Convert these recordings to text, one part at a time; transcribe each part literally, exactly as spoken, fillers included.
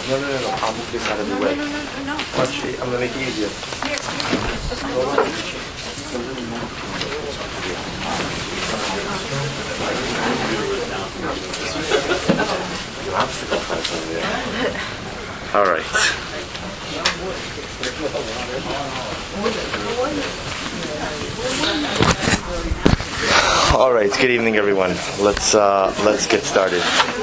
No, no, no, no. I'll move this out of the way. No, no, no, no, no. Watch it. I'm going to make it easier. Here, All right. All right. Good evening, everyone. Let's uh, let's get started.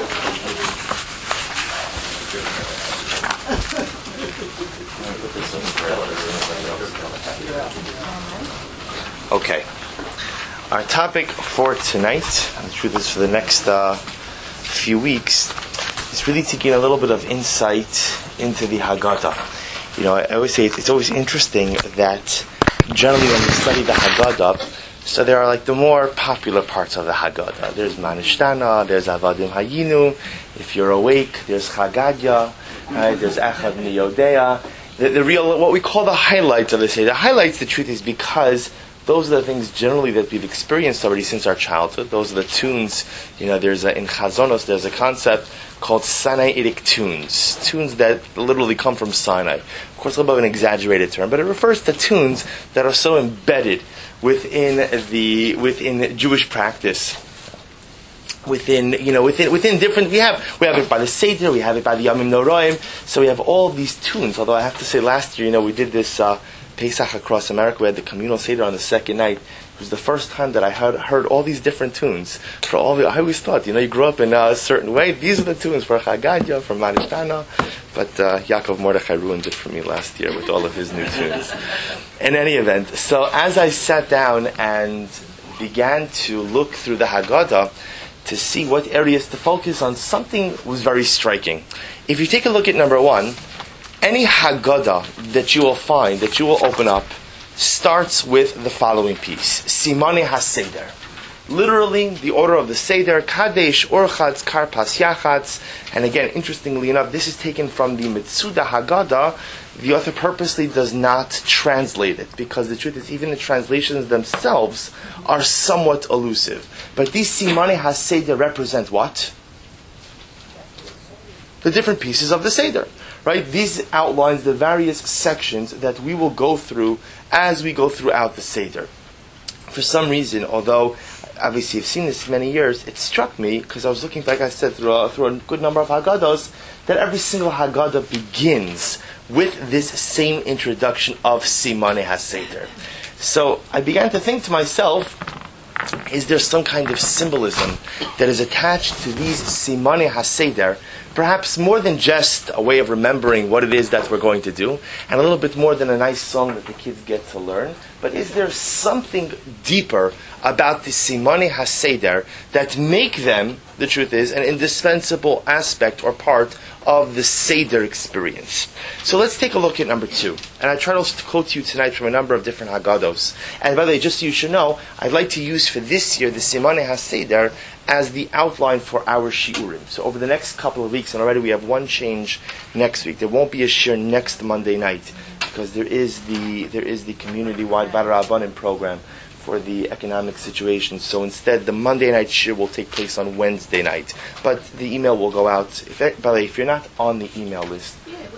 Okay. Our topic for tonight, and the truth is for the next uh, few weeks, is really to gain a little bit of insight into the Haggadah. You know, I always say it's, it's always interesting that generally when we study the Haggadah, so there are like the more popular parts of the Haggadah. There's Manishtana, there's Avadim Hayinu, if you're awake, there's Chagadia, right? There's Echad Niyodea. The, the real, what we call the highlights of the Seder. The highlights, the truth is, because those are the things generally that we've experienced already since our childhood. Those are the tunes. You know, there's a, in Chazonos, there's a concept called Sinaitic tunes. Tunes that literally come from Sinai. Of course, a little bit of an exaggerated term, but it refers to tunes that are so embedded within the within Jewish practice. Within, you know, within within different, we have we have it by the Seder, we have it by the Yamim Noraim, so we have all these tunes. Although I have to say, last year, you know, we did this uh, Pesach across America. We had the communal Seder on the second night. It was the first time that I heard, heard all these different tunes for all the. I always thought, you know, you grew up in a certain way. These are the tunes for Chagadia, for Manishtana. But uh, Yaakov Mordechai ruined it for me last year with all of his new tunes. In any event, so as I sat down and began to look through the Haggadah to see what areas to focus on, something was very striking. If you take a look at number one, any Haggadah that you will find, that you will open up, starts with the following piece: Simane HaSeder. Literally, the order of the Seder, Kadesh, Orchatz, Karpas, Yachatz. And again, interestingly enough, this is taken from the Metzuda Haggadah. The author purposely does not translate it, because the truth is, even the translations themselves are somewhat elusive. But these Simane HaSeder represent what? The different pieces of the Seder. Right? These outlines the various sections that we will go through as we go throughout the Seder. For some reason, although obviously I've seen this many years, it struck me, because I was looking, like I said, through a, through a good number of Haggadahs, that every single Haggadah begins with this same introduction of Simane HaSeder. So I began to think to myself, is there some kind of symbolism that is attached to these Simane HaSeder, perhaps more than just a way of remembering what it is that we're going to do, and a little bit more than a nice song that the kids get to learn, but is there something deeper about the Simane HaSeder that make them, the truth is, an indispensable aspect or part of the Seder experience? So let's take a look at number two. And I try to quote to you tonight from a number of different Haggadahs. And by the way, just so you should know, I'd like to use for this year the Simane HaSeder as the outline for our Shiurim. So over the next couple of weeks, and already we have one change next week. There won't be a Shiur next Monday night, because there is the there is the community-wide Vadar Abanim program for the economic situation. So instead, the Monday night Shiur will take place on Wednesday night. But the email will go out. If, by the way, if you're not on the email list,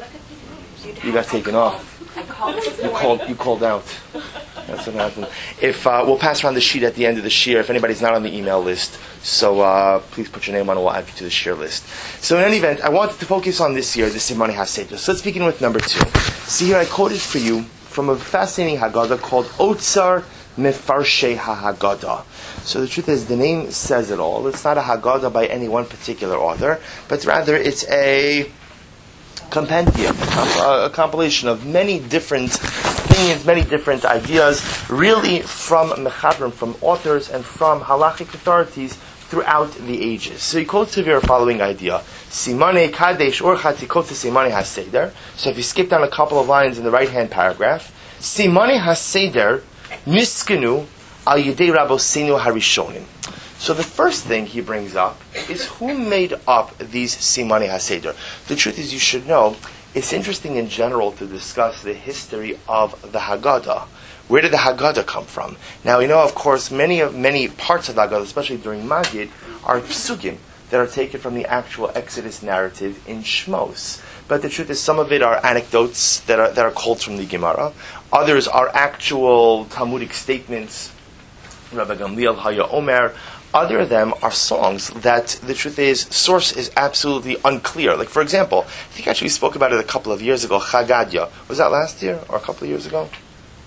you got taken off. I called You called. You called out. That's what happened. If uh, we'll pass around the sheet at the end of the Shiur, if anybody's not on the email list, so uh, please put your name on, and we'll add you to the Shiur list. So in any event, I wanted to focus on this year, the Simane HaSeder. So let's begin with number two. See here, I quoted for you from a fascinating Haggadah called Otsar Mefarshei HaHaggadah. So the truth is, the name says it all. It's not a Haggadah by any one particular author, but rather it's a compendium, a compilation of many different opinions, many different ideas, really from Mechabrim, from authors and from halachic authorities throughout the ages. So he quotes here the following idea: Simane Kadesh Orchat, he quotes the Simane HaSeder. So if you skip down a couple of lines in the right-hand paragraph, Simane HaSeder Niskenu al Yedei Rabosenu Harishonim. So the first thing he brings up is who made up these Simane HaSeder. The truth is, you should know, it's interesting in general to discuss the history of the Haggadah. Where did the Haggadah come from? Now, we know, of course, many of many parts of the Haggadah, especially during Magid, are psukim that are taken from the actual Exodus narrative in Shmos. but the truth is some of it are anecdotes that are that are culled from the Gemara. Others are actual Talmudic statements. Rabbi Gamliel Haya Omer. Other of them are songs that the truth is, source is absolutely unclear. Like, for example, I think actually we spoke about it a couple of years ago, Chagadya. Was that last year or a couple of years ago?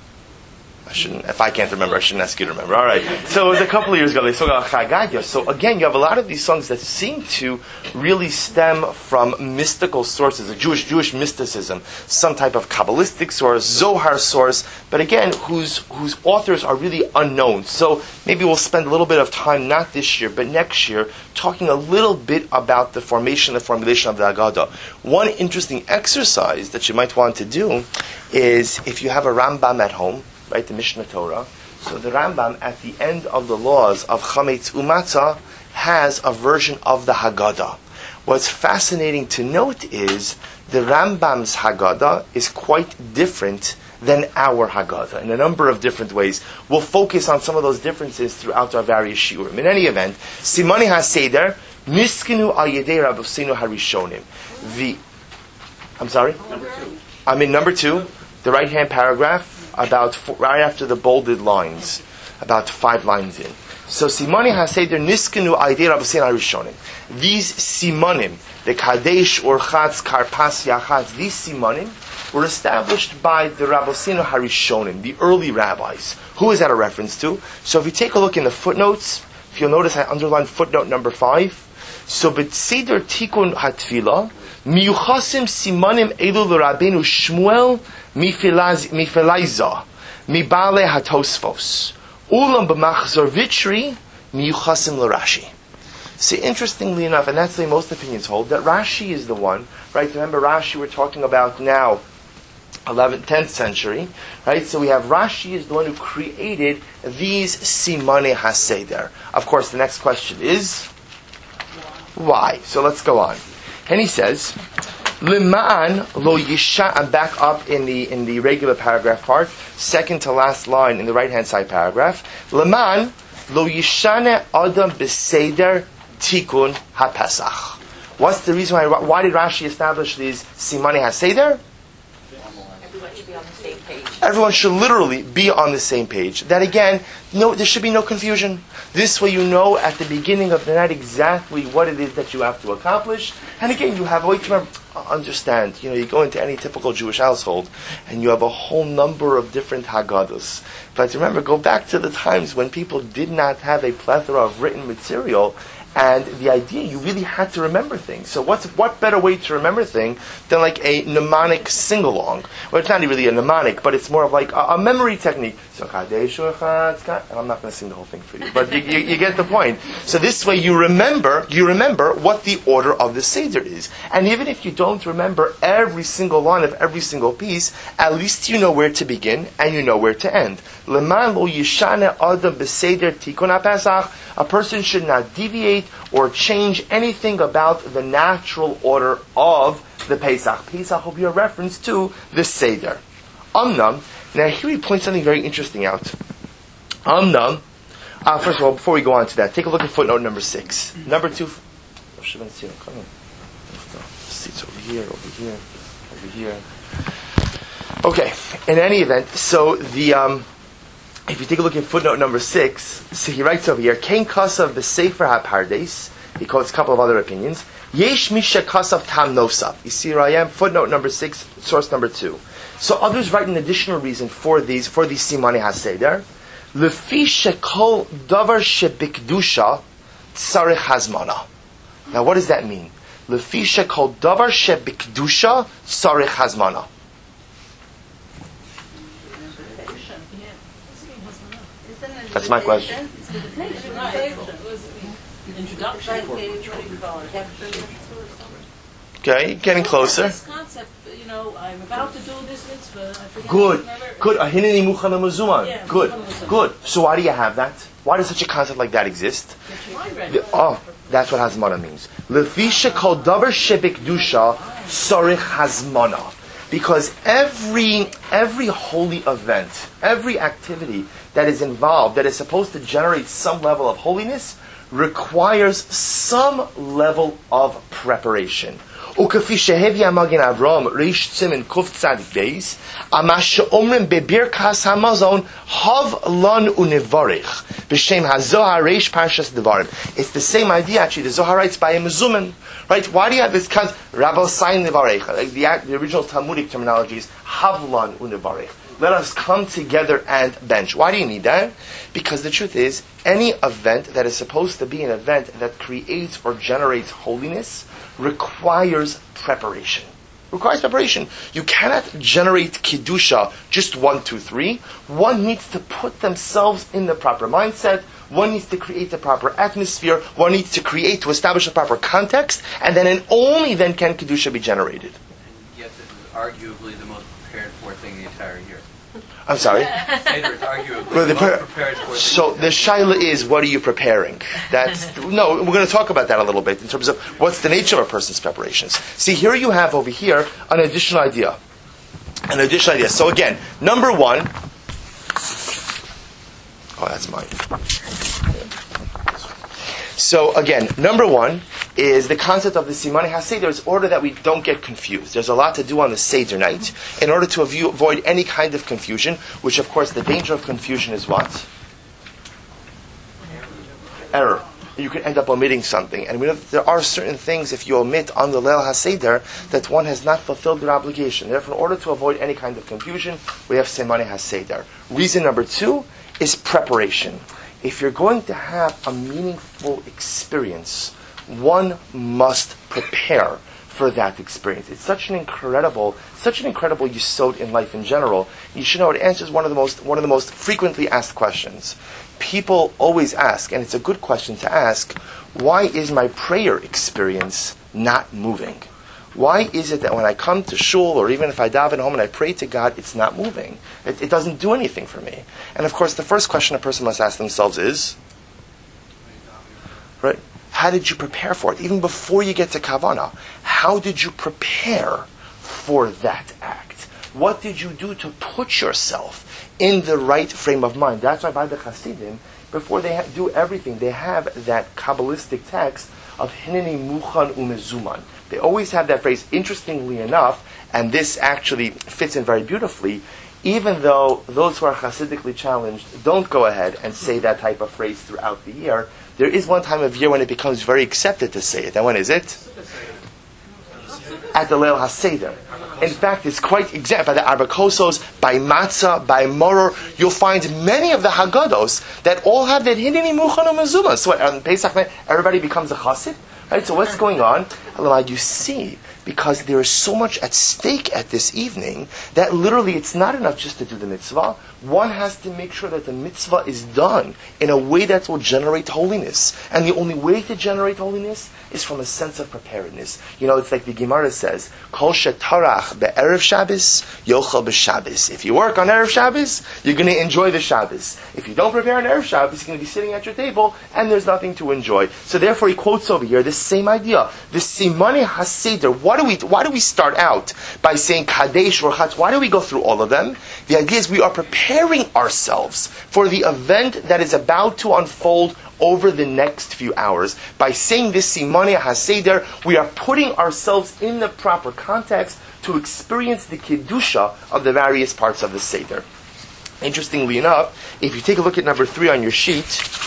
I shouldn't, if I can't remember, I shouldn't ask you to remember. All right. So it was a couple of years ago, they spoke about Chagadya. So again, you have a lot of these songs that seem to really stem from mystical sources, a Jewish Jewish mysticism, some type of Kabbalistic source, Zohar source, but again, whose whose authors are really unknown. So maybe we'll spend a little bit of time, not this year, but next year, talking a little bit about the formation and formulation of the Haggadah. One interesting exercise that you might want to do is, if you have a Rambam at home, right, the Mishnah Torah. So the Rambam, at the end of the laws of Chametz Umatzah, has a version of the Haggadah. What's fascinating to note is the Rambam's Haggadah is quite different than our Haggadah in a number of different ways. We'll focus on some of those differences throughout our various shiurim. In any event, Simani HaSeder, Niskenu Al Yedei Rabbeinu Harishonim. The, I'm sorry? Number two. I'm in number two, the right-hand paragraph, about four, right after the bolded lines, about five lines in. So Simani HaSeder Niskenu Al Yedei Rabbeinu Harishonim. These Simanim, the Kadesh, Orchatz, Karpas, Yachatz, these Simanim were established by the Rabbeinu Harishonim, the early rabbis. Who is that a reference to? So if you take a look in the footnotes, if you'll notice I underlined footnote number five. So B'Seder Tikun HaTfilah, Miyuchasim Simanim Elu L'Rabbeinu Shmuel Mifelaiza, Mibale HaTosfos, Ulam B'Machzor Vitri, Miyuchasim L'Rashi. See, interestingly enough, and that's the way most opinions hold, that Rashi is the one, right? Remember Rashi we're talking about now, eleventh, tenth century, right? So we have Rashi is the one who created these Simane HaSeder. Of course, the next question is, why? So let's go on. And he says, L'ma'an lo yisha, I'm back up in the in the regular paragraph part, second to last line in the right-hand side paragraph. L'ma'an lo yishane adam b'seder tikun ha-pesach. What's the reason why? Why did Rashi establish these simani ha-seder? Everyone should be on the same page. Everyone should literally be on the same page. That again, no, there should be no confusion. This way you know at the beginning of the night exactly what it is that you have to accomplish. And again, you have a way to remember, understand, you know, you go into any typical Jewish household and you have a whole number of different Haggadahs. But remember, go back to the times when people did not have a plethora of written material, and the idea, you really had to remember things. So what's what better way to remember things than like a mnemonic sing-along? Well, it's not really a mnemonic, but it's more of like a, a memory technique. So Kadesh, and I'm not going to sing the whole thing for you, but you, you, you get the point. So this way you remember, you remember what the order of the Seder is. And even if you don't remember every single line of every single piece, at least you know where to begin and you know where to end. L'man lo yishane adam b'seder tikun ha-pesach. A person should not deviate or change anything about the natural order of the Pesach. Pesach will be a reference to the Seder. Amnam. Now here he points something very interesting out. Amnam. Uh, first of all, before we go on to that, take a look at footnote number six. Number two. Oh, come on. Seats over here, over here, over here. Okay. In any event, so the um, if you take a look at footnote number six, so he writes over here, Kain Kasav b'Sefer HaPardes. He quotes a couple of other opinions. Yesh Misha Kasav Tam Nosav. You see where I am? Footnote number six, source number two. So others write an additional reason for these for these Simani HaSeder. Lefi shekol davar shebikdusha tzarich hazmana. Now what does that mean? Lefi shekol davar shebikdusha tzarich hazmana. That's my question. Okay, getting closer. This concept, you know, I'm about to do this mitzvah. I forget Good, never, good. Ahineni muchana mazuman. Yeah, Good, muchana good. So why do you have that? Why does such a concept like that exist? The, oh, that's what hazmana means. Lefisha kol davar shebikdusha sarich hazmana. Because every every holy event, every activity that is involved, that is supposed to generate some level of holiness, requires some level of preparation. Ukafi shehevi amagin Avram reish tzimin kuf tzadik beis amasha omrim bebirkas hamazon hav lan univarich b'shem hazohar reish parshas devarim. It's the same idea actually. The Zohar writes by a mezuman, right? Why do you have this kind of rabel sign nivarich? Like the, the original Talmudic terminology is havlan univarich. Let us come together and bench. Why do you need that? Because the truth is, any event that is supposed to be an event that creates or generates holiness requires preparation. Requires preparation. You cannot generate Kiddusha just one, two, three. One needs to put themselves in the proper mindset. One needs to create the proper atmosphere. One needs to create, to establish a proper context. And then and only then can Kiddusha be generated. And yet this is arguably the most prepared for thing the entire year. I'm sorry? Seder is arguably Well, the the pre- most prepared for thing. So the shaila is, what are you preparing? That's no. We're going to talk about that a little bit in terms of what's the nature of a person's preparations. See, here you have over here an additional idea, an additional idea. So again, number one. Oh, that's mine. So again, number one is the concept of the Simani HaSeder. There's order that we don't get confused. There's a lot to do on the Seder night in order to avo- avoid any kind of confusion, which of course the danger of confusion is what? Error. You can end up omitting something. And we know that there are certain things, if you omit on the Leil HaSeder, that one has not fulfilled their obligation. Therefore, in order to avoid any kind of confusion, we have Simani HaSeder. Reason number two is preparation. If you're going to have a meaningful experience, one must prepare for that experience. It's such an incredible, such an incredible yesod in life in general. You should know it answers one of the most, one of the most frequently asked questions. People always ask, and it's a good question to ask, why is my prayer experience not moving? Why is it that when I come to shul, or even if I daven home and I pray to God, it's not moving? It, it doesn't do anything for me. And of course, the first question a person must ask themselves is, right? How did you prepare for it? Even before you get to Kavanah, how did you prepare for that act? What did you do to put yourself in the right frame of mind? That's why by the Hasidim, before they ha- do everything, they have that Kabbalistic text of Hineni Muchan Umezuman. They always have that phrase. Interestingly enough, and this actually fits in very beautifully, even though those who are Hasidically challenged don't go ahead and say that type of phrase throughout the year, there is one time of year when it becomes very accepted to say it. And when is it? At the Leil HaSeder. In fact, it's quite exact. By the Arbakosos, by Matzah, by Moror, you'll find many of the Haggados that all have that Hineni Muchan Umezuma. So on Pesach night, everybody becomes a Chassid. Right? So what's going on? You see, because there is so much at stake at this evening, that literally it's not enough just to do the mitzvah. One has to make sure that the mitzvah is done in a way that will generate holiness. And the only way to generate holiness is from a sense of preparedness. You know, it's like the Gemara says, Kol shetarach be'erev Shabbos, yochel b'Shabbos. If you work on Erev Shabbos, you're going to enjoy the Shabbos. If you don't prepare on Erev Shabbos, you're going to be sitting at your table, and there's nothing to enjoy. So therefore he quotes over here the same idea. The Simani HaSeder. Why do we, why do we start out by saying Kadesh or Chatz? Why do we go through all of them? The idea is we are preparing ourselves for the event that is about to unfold over the next few hours. By saying this Simani HaSeder, we are putting ourselves in the proper context to experience the Kiddusha of the various parts of the Seder. Interestingly enough, if you take a look at number three on your sheet,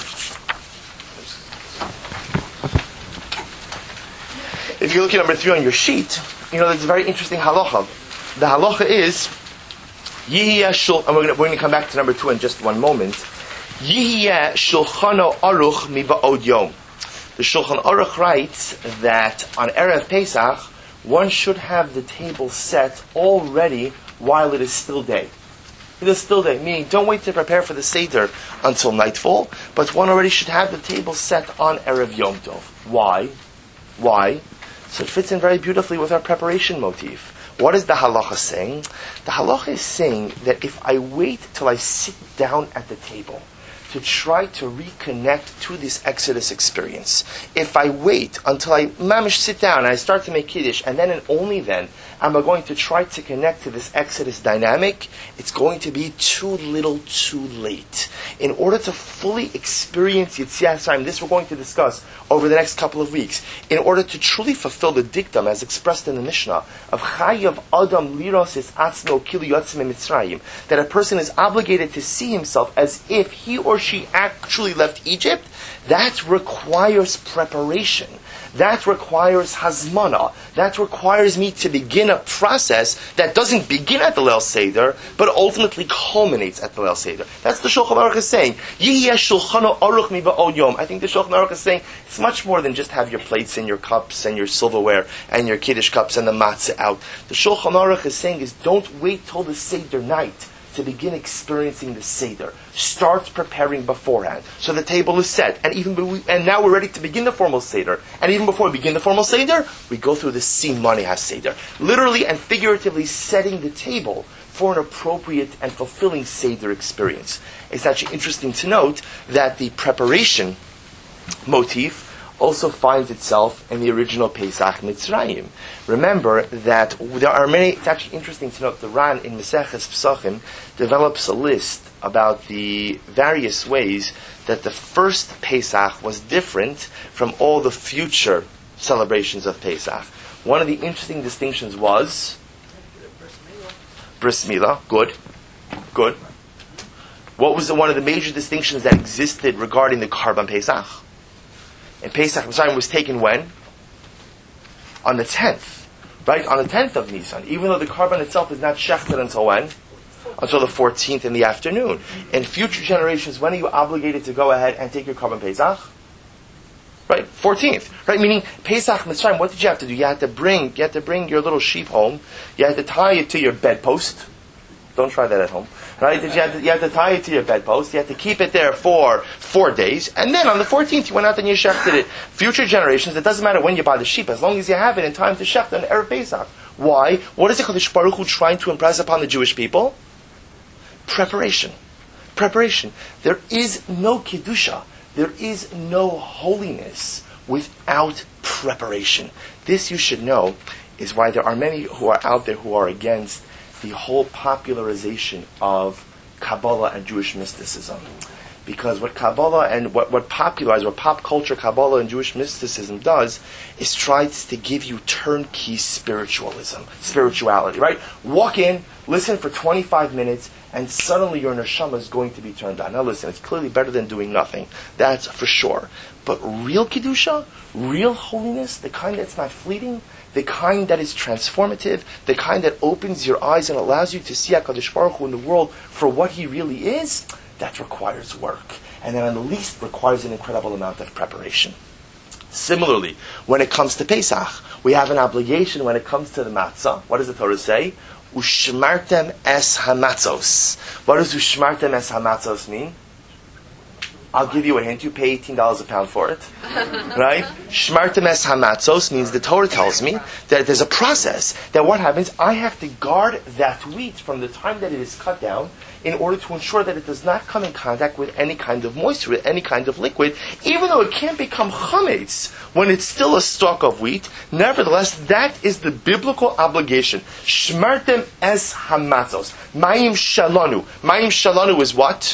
if you look at number three on your sheet, you know, there's a very interesting halacha. The halacha is, Yihiyah shul, and we're going we're to come back to number two in just one moment. Yihiyah shulchano aruch miba'od yom. The Shulchan Aruch writes that on Erev Pesach, one should have the table set already while it is still day. It is still day, meaning don't wait to prepare for the Seder until nightfall, but one already should have the table set on Erev Yom Tov. Why? Why? So it fits in very beautifully with our preparation motif. What is the halacha saying? The halacha is saying that if I wait till I sit down at the table to try to reconnect to this Exodus experience, if I wait until I mamish sit down and I start to make Kiddush, and then and only then and we're going to try to connect to this Exodus dynamic, it's going to be too little too late. In order to fully experience Yetzias Mitzrayim, this we're going to discuss over the next couple of weeks, in order to truly fulfill the dictum as expressed in the Mishnah of Chayav Adam Liros is Atzmo Kilu Yotzim Mitzrayim, that a person is obligated to see himself as if he or she actually left Egypt, that requires preparation. That requires hazmana. That requires me to begin a process that doesn't begin at the Leil Seder, but ultimately culminates at the Leil Seder. That's the Shulchan Aruch is saying. Yihiyeh shulchano aruch mi ba'od yom. I think the Shulchan Aruch is saying it's much more than just have your plates and your cups and your silverware and your Kiddush cups and the matzah out. The Shulchan Aruch is saying is don't wait till the Seder night to begin experiencing the Seder. Start preparing beforehand. So the table is set. And even be- and now we're ready to begin the formal Seder. And even before we begin the formal Seder, we go through the Simani HaSeder. Literally and figuratively setting the table for an appropriate and fulfilling Seder experience. It's actually interesting to note that the preparation motif also finds itself in the original Pesach Mitzrayim. Remember that there are many, it's actually interesting to note, the Ran in Maseches Pesachim develops a list about the various ways that the first Pesach was different from all the future celebrations of Pesach. One of the interesting distinctions was Bris Milah. Good. Good. What was the, one of the major distinctions that existed regarding the Karban Pesach? And Pesach Mitzrayim was taken when? On the tenth. Right? On the tenth of Nisan. Even though the Karban itself is not shechted until when? Until the fourteenth in the afternoon. In future generations, when are you obligated to go ahead and take your Karban Pesach? Right? fourteenth. Right? Meaning, Pesach Mitzrayim, what did you have to do? You had to bring, you had to bring your little sheep home. You had to tie it to your bedpost. Don't try that at home. Right? You had, to, you had to tie it to your bedpost. You had to keep it there for four days. And then on the fourteenth, you went out and you shechted it. Future generations, it doesn't matter when you buy the sheep, as long as you have it in time to shecht on Erev Pesach. Why? What is the Kadosh Baruch Hu trying to impress upon the Jewish people? Preparation. Preparation. There is no Kedusha. There is no holiness without preparation. This you should know is why there are many who are out there who are against the whole popularization of Kabbalah and Jewish mysticism. Because what Kabbalah and what, what popularized, what pop culture, Kabbalah and Jewish mysticism does is tries to give you turnkey spiritualism, spirituality, right? Walk in, listen for twenty-five minutes, and suddenly your neshama is going to be turned on. Now listen, it's clearly better than doing nothing. That's for sure. But real Kedusha, real holiness, the kind that's not fleeting, the kind that is transformative, the kind that opens your eyes and allows you to see HaKadosh Baruch Hu in the world for what He really is, that requires work. And then at the least requires an incredible amount of preparation. Similarly, when it comes to Pesach, we have an obligation when it comes to the matzah. What does the Torah say? Ushmartem es hamatzos. What does ushmartem es hamatzos mean? I'll give you a hint. You pay eighteen dollars a pound for it. Right? Shmartem es hamatzos means the Torah tells me that there's a process. That what happens, I have to guard that wheat from the time that it is cut down in order to ensure that it does not come in contact with any kind of moisture, with any kind of liquid, even though it can't become chametz when it's still a stalk of wheat. Nevertheless, that is the biblical obligation. Shmartem es hamatzos. Mayim shalanu. Mayim shalanu is what?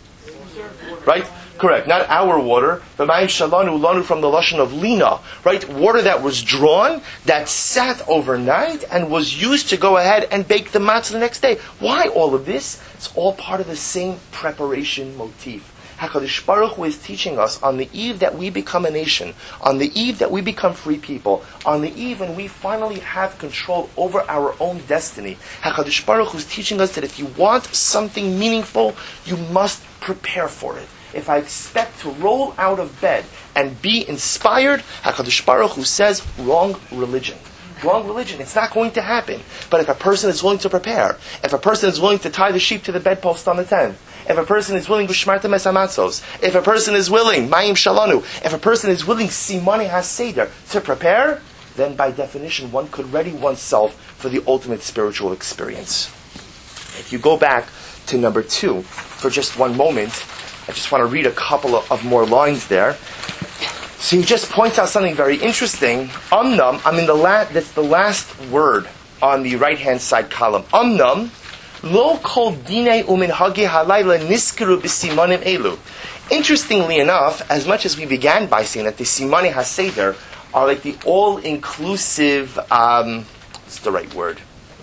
Right? Correct. Not our water, but Mayim Shalanu, Lanu from the Lashon of Lina. Right? Water that was drawn, that sat overnight, and was used to go ahead and bake the matzah the next day. Why all of this? It's all part of the same preparation motif. HaKadosh Baruch Hu is teaching us on the eve that we become a nation, on the eve that we become free people, on the eve when we finally have control over our own destiny. HaKadosh Baruch Hu is teaching us that if you want something meaningful, you must prepare for it. If I expect to roll out of bed and be inspired, HaKadosh Baruch Hu says, wrong religion. Wrong religion. It's not going to happen. But if a person is willing to prepare, if a person is willing to tie the sheep to the bedpost on the tenth, if a person is willing, Shmartem es hamatzos, if a person is willing, Mayim Shalanu, if a person is willing, Simani HaSeder, to prepare, then by definition one could ready oneself for the ultimate spiritual experience. If you go back to number two for just one moment, I just want to read a couple of, of more lines there. So he just points out something very interesting. Amnam, I mean, the la- that's the last word on the right-hand side column. Amnam, lo kol dine uminhage halayla niskaru b'simanim elu. Interestingly enough, as much as we began by saying that the Simani HaSeder are like the all-inclusive, um, what's the right word?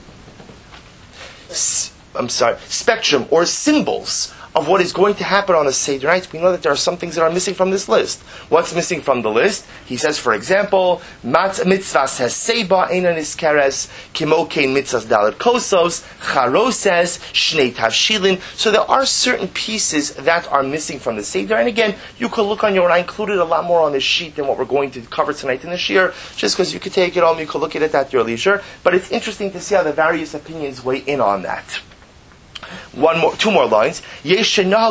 S- I'm sorry, spectrum or symbols of what is going to happen on the Seder night, we know that there are some things that are missing from this list. What's missing from the list? He says, for example, Mat mitzvahs has seba einan iskeres, kimo kein mitzvahs dalet kosos, charoses, shnei tavshilin. So there are certain pieces that are missing from the Seder. And again, you could look on your own. I included a lot more on this sheet than what we're going to cover tonight in the Shir, just because you could take it home, you could look at it at your leisure. But it's interesting to see how the various opinions weigh in on that. One more, two more lines. There are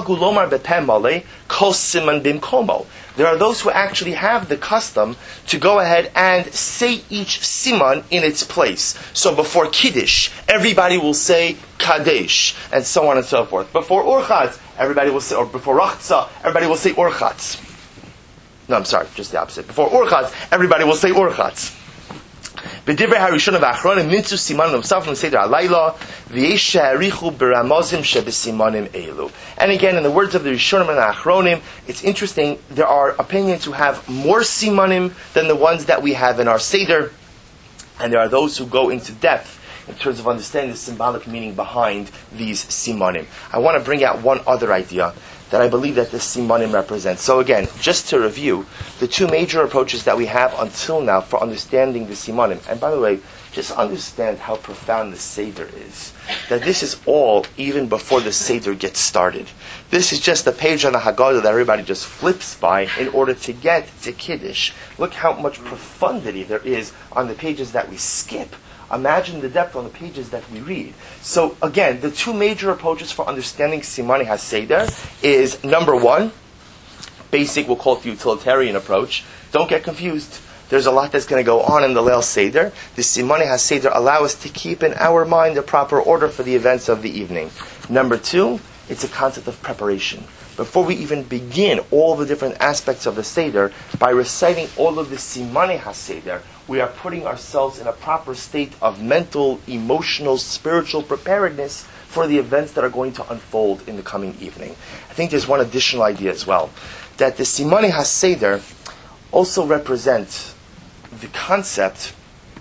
those who actually have the custom to go ahead and say each siman in its place. So before Kiddush, everybody will say Kadesh, and so on and so forth. Before Urchatz, everybody will say, or before Rachza, everybody will say Urchatz. No, I'm sorry, just the opposite. Before Urchatz, everybody will say Urchatz. B'divrei harishonim v'achronim nitzu simanim nosafim seder halayla v'yesh she'arichu b'ramazim shebesimanim elu. And again, in the words of the Rishonim and the Achronim, it's interesting. There are opinions who have more simanim than the ones that we have in our seder, and there are those who go into depth in terms of understanding the symbolic meaning behind these simanim. I want to bring out one other idea that I believe that the simanim represents. So again, just to review, the two major approaches that we have until now for understanding the simanim. And by the way, just understand how profound the Seder is. That this is all even before the Seder gets started. This is just a page on the Haggadah that everybody just flips by in order to get to Kiddush. Look how much profundity there is on the pages that we skip. Imagine the depth on the pages that we read. So again, the two major approaches for understanding Simani HaSeder is number one, basic, we'll call it the utilitarian approach. Don't get confused. There's a lot that's going to go on in the Leil Seder. The Simani HaSeder allow us to keep in our mind the proper order for the events of the evening. Number two, it's a concept of preparation. Before we even begin all the different aspects of the Seder, by reciting all of the Simani HaSeder, we are putting ourselves in a proper state of mental, emotional, spiritual preparedness for the events that are going to unfold in the coming evening. I think there's one additional idea as well, that the Simani HaSeder also represent the concept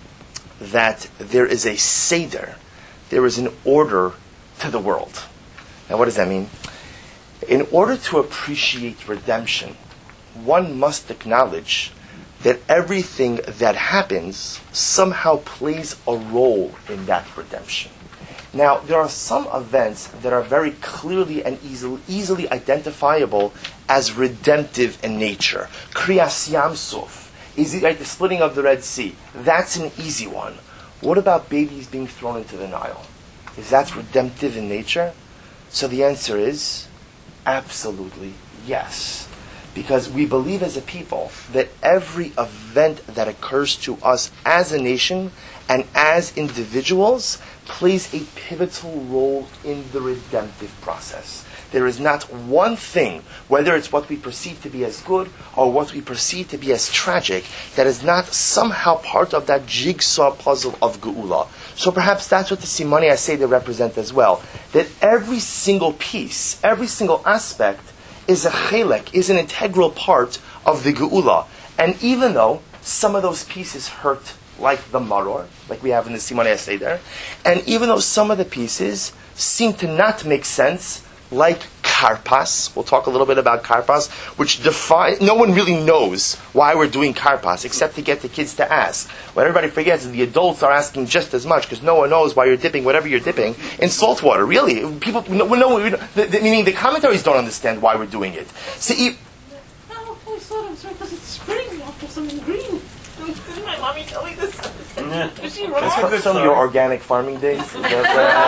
that there is a Seder, there is an order to the world. Now what does that mean? In order to appreciate redemption, one must acknowledge that everything that happens somehow plays a role in that redemption. Now, there are some events that are very clearly and easily, easily identifiable as redemptive in nature. Kriyas Yam Suf, is like the splitting of the Red Sea. That's an easy one. What about babies being thrown into the Nile? Is that redemptive in nature? So the answer is absolutely yes. Because we believe as a people that every event that occurs to us as a nation and as individuals plays a pivotal role in the redemptive process. There is not one thing, whether it's what we perceive to be as good or what we perceive to be as tragic, that is not somehow part of that jigsaw puzzle of Geula. So perhaps that's what the Simani HaSeder represent as well. That every single piece, every single aspect is a chelek, is an integral part of the Geula. And even though some of those pieces hurt, like the maror, like we have in the Simani HaSeder, and even though some of the pieces seem to not make sense, like karpas, we'll talk a little bit about karpas, which define, no one really knows why we're doing karpas, except to get the kids to ask. What everybody forgets is the adults are asking just as much, because no one knows why you're dipping whatever you're dipping in salt water. Really, people, no, no, the, the, meaning the commentaries don't understand why we're doing it. So, e- No, I thought it was because it's spring after something green. Didn't my mommy tell me this? Is she wrong? That's some of your organic farming days. Is that,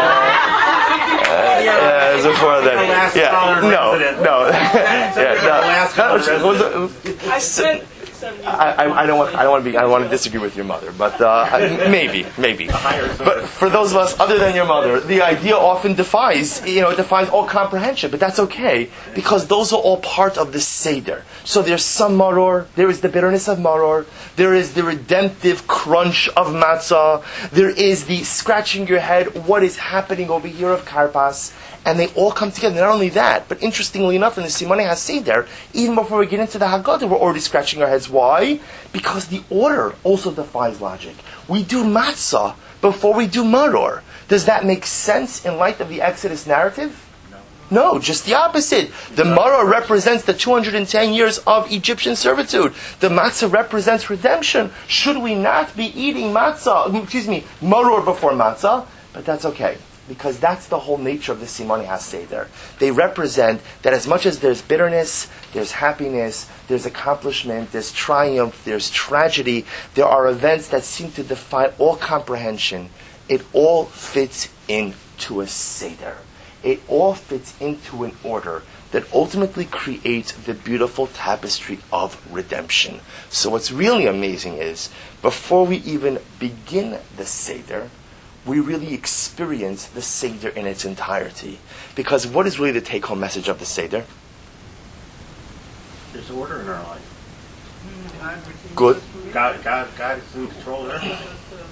uh, uh, yeah, it's before that. Yeah, no, no, yeah, no. I spent I, I, I don't want I don't want to be I don't want to disagree with your mother, but uh, maybe maybe. But for those of us other than your mother, the idea often defies you know it defies all comprehension. But that's okay because those are all part of the seder. So there's some maror, there is the bitterness of maror, there is the redemptive crunch of matzah, there is the scratching your head, what is happening over here of karpas. And they all come together. Not only that, but interestingly enough, in the Simonei HaSeder, even before we get into the Haggadah, we're already scratching our heads. Why? Because the order also defies logic. We do matzah before we do maror. Does that make sense in light of the Exodus narrative? No. No, just the opposite. The maror represents the two hundred ten years of Egyptian servitude. The matzah represents redemption. Should we not be eating matzah, excuse me, maror before matzah? But that's okay. Because that's the whole nature of the Simonei HaSeder. They represent that as much as there's bitterness, there's happiness, there's accomplishment, there's triumph, there's tragedy, there are events that seem to defy all comprehension. It all fits into a Seder. It all fits into an order that ultimately creates the beautiful tapestry of redemption. So what's really amazing is, before we even begin the Seder, we really experience the Seder in its entirety. Because what is really the take-home message of the Seder? There's order in our life. Good. God, God, God is in control of everything.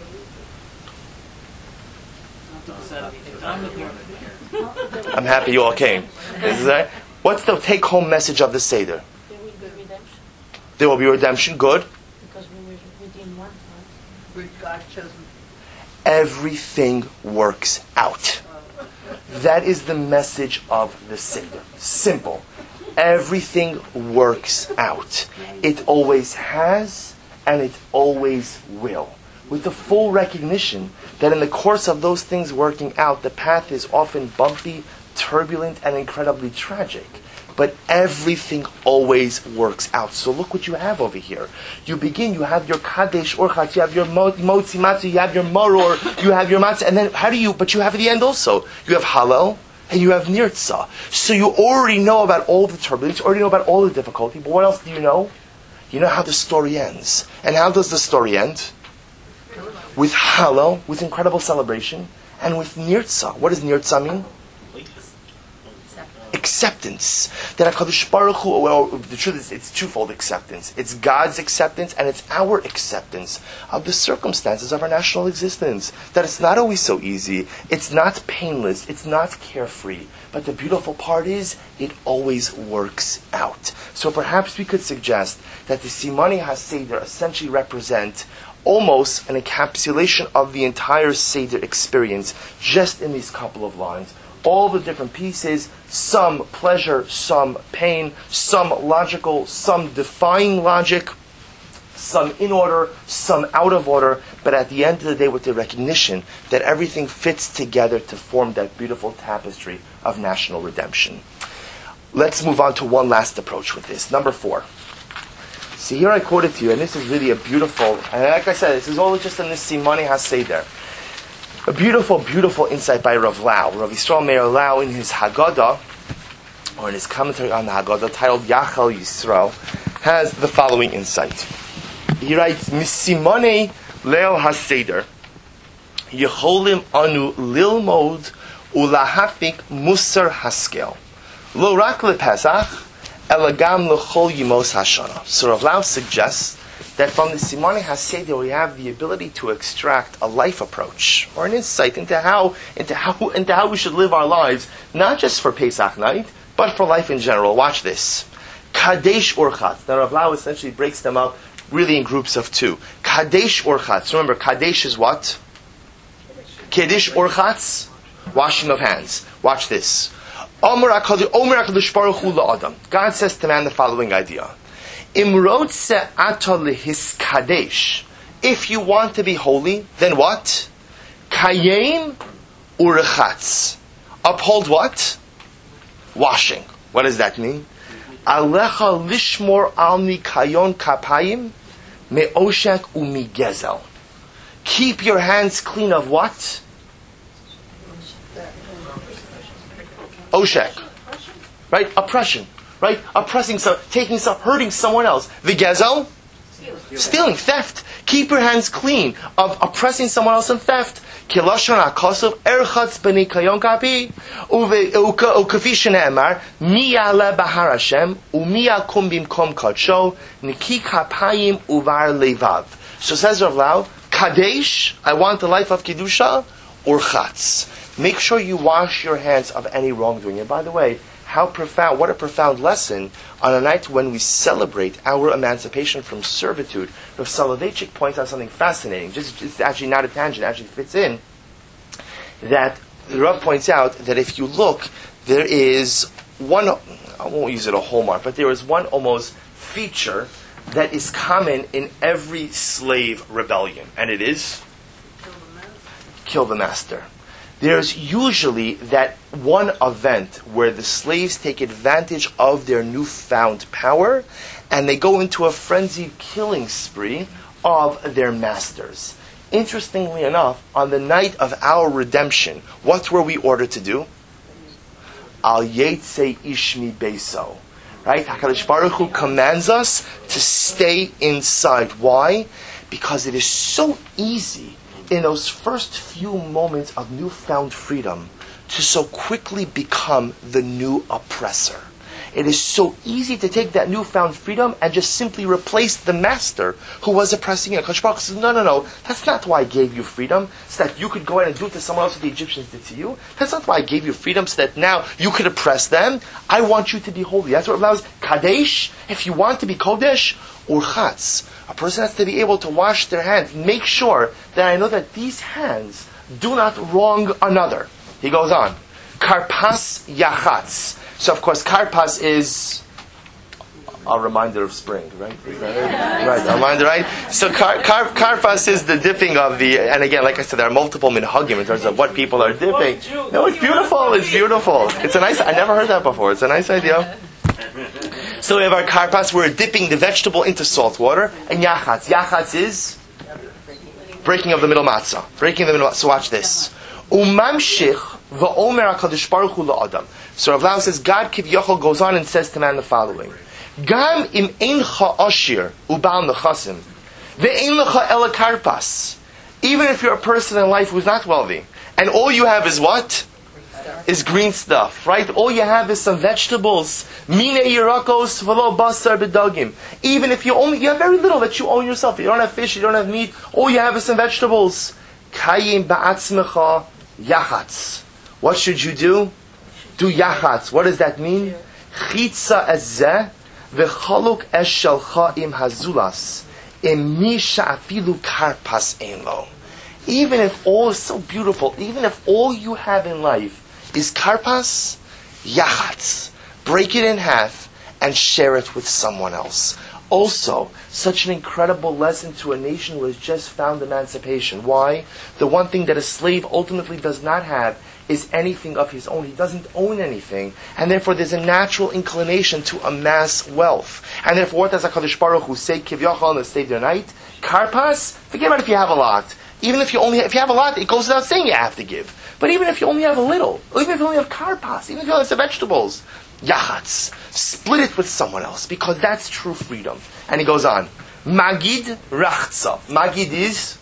I'm happy you all came. Is that, what's the take-home message of the Seder? There will be redemption. There will be redemption. Good. Because we were redeemed one time. With God chosen. Everything works out. That is the message of the Seder. Simple. Everything works out. It always has, and it always will. With the full recognition that in the course of those things working out, the path is often bumpy, turbulent, and incredibly tragic. But everything always works out. So look what you have over here. You begin, you have your Kadesh Orchat, you have your mo- Motzi Matzah, you have your Maror, you have your Matzah, and then how do you, but you have at the end also, you have Hallel, and you have Nirtzah. So you already know about all the turbulence, you already know about all the difficulty, but what else do you know? You know how the story ends. And how does the story end? With Hallel, with incredible celebration, and with Nirtzah. What does Nirtzah mean? Acceptance. That HaKadosh Baruch Hu, well, the truth is, it's twofold acceptance. It's God's acceptance and it's our acceptance of the circumstances of our national existence. That it's not always so easy. It's not painless. It's not carefree. But the beautiful part is, it always works out. So perhaps we could suggest that the Simonei HaSeder essentially represent almost an encapsulation of the entire Seder experience just in these couple of lines. All the different pieces, some pleasure, some pain, some logical, some defying logic, some in order, some out of order, but at the end of the day with the recognition that everything fits together to form that beautiful tapestry of national redemption. Let's move on to one last approach with this. Number four. See, here I quoted to you, and this is really a beautiful, and like I said, this is all just in the Simonei HaSeder. A beautiful, beautiful insight by Rav Lau. Rav Yisrael Meir Lau in his Haggadah, or in his commentary on the Haggadah, titled Yachal Yisrael, has the following insight. He writes, Misimonei Leil HaSeder, Yecholim anu lilmod ulahafik musar haskel. Lo rak lepesach, elagam lechol yimos hashana. So Rav Lau suggests that from the Simonei HaSeder we have the ability to extract a life approach or an insight into how into how into how we should live our lives, not just for Pesach night, but for life in general. Watch this. Kadesh Orchatz. Now Rav Lau essentially breaks them up really in groups of two. Kadesh Orchatz. Remember, Kadesh is what? Kadesh Orchatz, washing of hands. Watch this. God says to man the following idea. If you want to be holy, then what? Kayem urechatz. Uphold what? Washing. What does that mean? Alecha lishmor al nikayon kapayim me'oshek umigezel. Keep your hands clean of what? Oshek. Right? Oppression. Right? Oppressing some, taking some, hurting someone else. The gezel, Stealing, theft. Keep your hands clean of oppressing someone else in theft. Kilashon hakosov erchatz b'nei kayon kapi ukafi shene'emar mi ya'aleh bahar Hashem u'mi yakum bimkom kadsho niki kapayim uvar levav. So says Rav Lau, Kadesh, I want the life of Kedusha, or Chatz. Make sure you wash your hands of any wrongdoing. And by the way, how profound, what a profound lesson on a night when we celebrate our emancipation from servitude. Rav Soloveitchik points out something fascinating. Just, it's actually not a tangent, it actually fits in. That the Rav points out that if you look, there is one, I won't use it a hallmark, but there is one almost feature that is common in every slave rebellion. And it is? Kill the master. There's usually that one event where the slaves take advantage of their newfound power and they go into a frenzied killing spree of their masters. Interestingly enough, on the night of our redemption, what were we ordered to do? Al yetze ishmi beso. Right? HaKadosh Baruch Hu commands us to stay inside. Why? Because it is so easy in those first few moments of newfound freedom to so quickly become the new oppressor. It is so easy to take that newfound freedom and just simply replace the master who was oppressing you. HaKadosh Baruch Hu says, no, no, no, that's not why I gave you freedom, so that you could go ahead and do it to someone else what the Egyptians did to you. That's not why I gave you freedom, so that now you could oppress them. I want you to be holy. That's what allows Kadesh, if you want to be Kodesh, or Chatz. A person has to be able to wash their hands. Make sure that I know that these hands do not wrong another. He goes on. Karpas Yachatz. So of course, Karpas is a reminder of spring, right? Is that it? Right, a reminder, right? So kar, kar, Karpas is the dipping of the, and again, like I said, there are multiple minhagim in terms of what people are dipping. No, it's beautiful, it's beautiful. It's a nice, I never heard that before. It's a nice idea. So we have our Karpas, we're dipping the vegetable into salt water, and Yachatz. Yachatz is breaking of the middle matzah. Breaking the middle matzah. So watch this. Umamshich v'omer HaKadosh Baruch Hu la'adam. So Rav Lau says, God Kivyochel goes on and says to man the following. Gam im eincha ashir ubal nechasim ve'ein lecha ela karpas. Even if you're a person in life who's not wealthy, and all you have is what? Is green stuff, right? All you have is some vegetables. Mine yirakos v'lo basar b'dagim. Even if you only, you have very little that you own yourself. You don't have fish, you don't have meat. All you have is some vegetables. Kayim ba'atzmecha yachatz. What should you do? Do yachatz. What does that mean? Chitza ezeh v'chaluk es shalcha im hazulas im mi sha'afilu karpas ein lo. Even if all is so beautiful, even if all you have in life is karpas, yachatz. Break it in half and share it with someone else. Also, such an incredible lesson to a nation who has just found emancipation. Why? The one thing that a slave ultimately does not have is anything of his own. He doesn't own anything. And therefore there's a natural inclination to amass wealth. And therefore what does HaKadosh Baruch Hu say, Kivyachal, on the Seder night? Karpas, forget about if you have a lot. Even if you only if you have a lot, it goes without saying you have to give. But even if you only have a little, or even if you only have karpas, even if you only have some vegetables, yachatz, split it with someone else, because that's true freedom. And he goes on, Magid Rachza. Magid is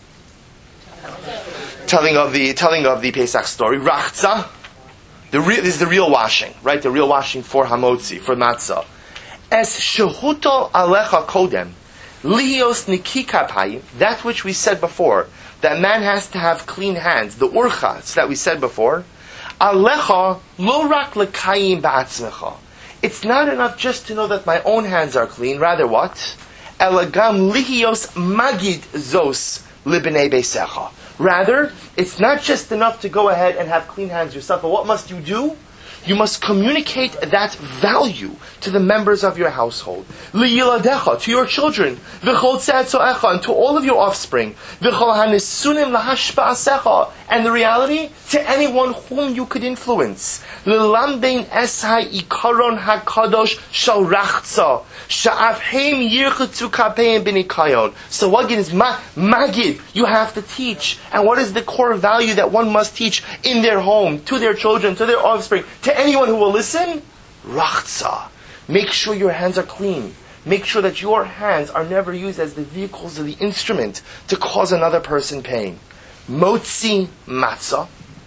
telling of the telling of the Pesach story. Rachza, the real this is the real washing, right? The real washing for hamotzi, for matzah. Es shehuto alecha kodem, lios nikikapayim. That which we said before, that man has to have clean hands. The urchatz that we said before. Alecha lo rak lekayim ba'atzmecha. It's not enough just to know that my own hands are clean. Rather what? Elagam lihios magid zos libnei beisecha. Rather, it's not just enough to go ahead and have clean hands yourself, but what must you do? You must communicate that value to the members of your household. Liyiladecha, to your children. V'chol tze'etzoecha, and to all of your offspring. V'chol hanesunim lahashpa'asecha, and the reality, to anyone whom you could influence. Lilamdein es ha'ikaron ha'kadosh shal rachza, sha'afheim yirchetzu kapeim b'nikayon. So what is ma- magid? You have to teach. And what is the core value that one must teach in their home, to their children, to their offspring, to anyone who will listen? Rachza. Make sure your hands are clean. Make sure that your hands are never used as the vehicles of the instrument to cause another person pain. Motzi matzah.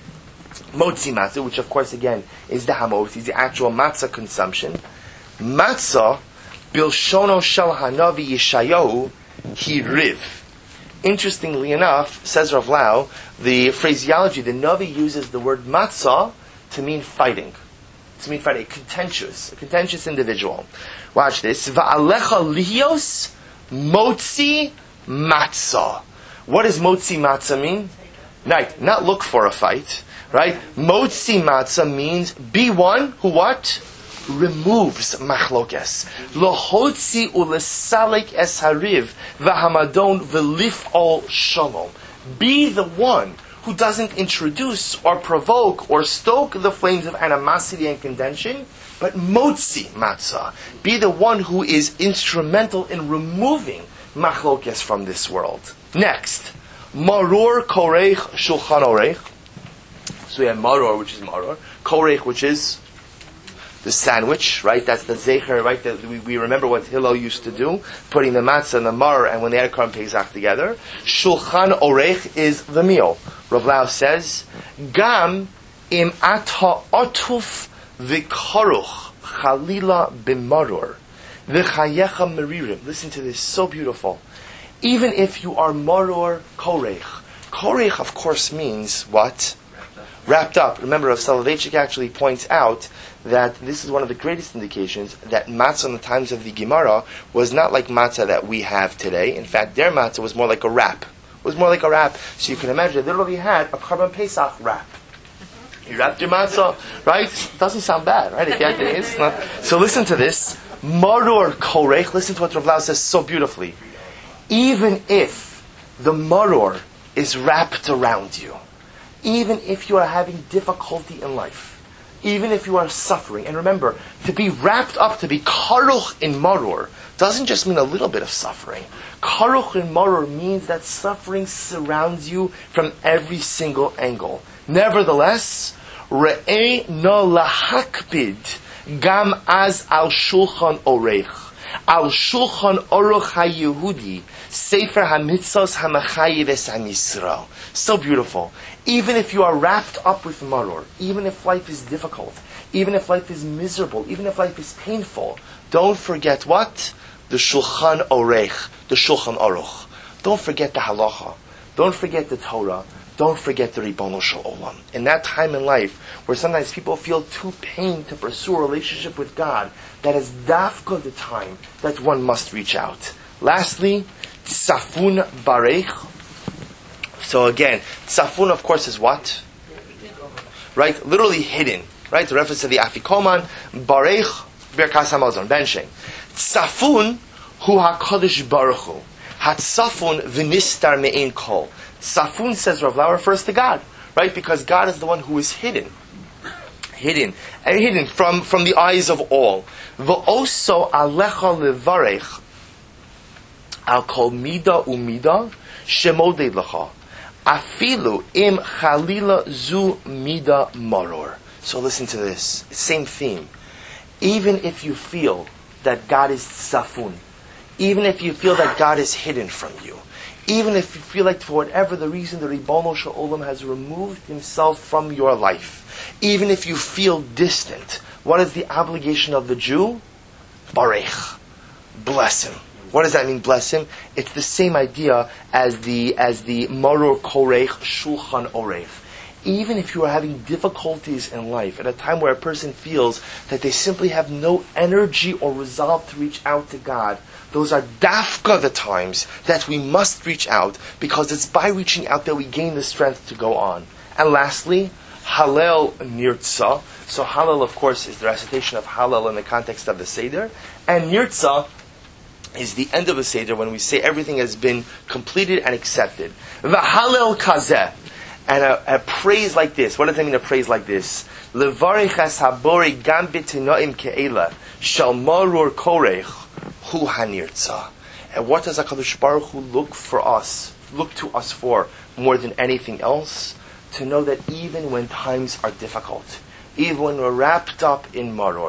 Motzi matzah, which of course again is the hamos, is the actual matzah consumption. Matzah, bilshono shel hanavi Yeshayahu, hiriv. Interestingly enough, says Rav Lau, the phraseology, the Navi uses the word matzah to mean fighting. To mean fighting, a contentious, a contentious individual. Watch this. Va'alecha lihios motzi matzah. What does motzi matzah mean? Right, not look for a fight. Right? Motzi matzah means be one who what? Removes machlokes. Lohotzi ulesalik es hariv v'hamadon v'lif ol shalom. Be the one who doesn't introduce or provoke or stoke the flames of animosity and contention, but motzi matzah. Be the one who is instrumental in removing machlokes from this world. Next, maror koreich shulchan oreich. So we have maror, which is maror. Koreich, which is the sandwich, right? That's the zecher, right? That we, we remember what Hillel used to do, putting the matzah and the maror, and when they had Korban Pesach together. Shulchan oreich is the meal. Rav Lau says, Gam im ata otuf v'karuch chalila b'maror v'chayecha meririm. Listen to this, so beautiful. Even if you are maror koreich. Koreich, of course, means what? Wrapped up. Wrapped up. Remember, Rav Soloveitchik actually points out that this is one of the greatest indications that matzah in the times of the Gemara was not like matzah that we have today. In fact, their matzah was more like a wrap. It was more like a wrap. So you can imagine, they literally had a Korban Pesach wrap. You wrapped your matzah, right? It doesn't sound bad, right? If you had to, it's not. So listen to this. Maror koreich. Listen to what Rav Lau says so beautifully. Even if the maror is wrapped around you, even if you are having difficulty in life, even if you are suffering, and remember, to be wrapped up, to be karuch in maror, doesn't just mean a little bit of suffering. Karuch in maror means that suffering surrounds you from every single angle. Nevertheless, re'eh no lahakbid gam az al shulchan oreich, al shulchan oruch ha-Yehudi, sefer ha-mitzos ha-machayev es ha-Yisrael. So beautiful. Even if you are wrapped up with maror, even if life is difficult, even if life is miserable, even if life is painful, don't forget what? The Shulchan Oreich, the Shulchan Aruch. Don't forget the halacha. Don't forget the Torah. Don't forget the Ribono Shel Olam. In that time in life, where sometimes people feel too pained to pursue a relationship with God, that is dafka the time that one must reach out. Lastly, Tzafun Bareich. So again, Tzafun, of course, is what? Right? Literally hidden. Right? The reference to the Afikoman, Bareich, Birkas HaMazon, benching. Tzafun, hu HaKadosh Baruch Hu. Hatzafun v'nistar me'in kol. Tzafun, says Rav Lau, refers to God. Right? Because God is the one who is hidden. Hidden. And hidden from, from the eyes of all. V'oso alecha levarech al kol mida umida shemoded lecha. Afilu im chalila zu mida maror. So listen to this. Same theme. Even if you feel that God is tzafun, even if you feel that God is hidden from you, even if you feel like for whatever the reason the Ribono Shel Olam has removed himself from your life, even if you feel distant, what is the obligation of the Jew? Barech. Bless him. What does that mean, bless him? It's the same idea as the as the maror koreich shulchan oreich. Even if you are having difficulties in life, at a time where a person feels that they simply have no energy or resolve to reach out to God, those are dafka the times that we must reach out, because it's by reaching out that we gain the strength to go on. And lastly, Hallel Nirtza. So Hallel, of course, is the recitation of Hallel in the context of the Seder, and Nirtza is the end of the Seder when we say everything has been completed and accepted. V'Hallel Kazeh. And a, a praise like this. What does that mean, a praise like this? Levarich es habori gam b'tinoim ke'ela shal maror koreich hu hanirtza. And what does HaKadosh Baruch Hu look for us, look to us for more than anything else? To know that even when times are difficult, even when we're wrapped up in maror,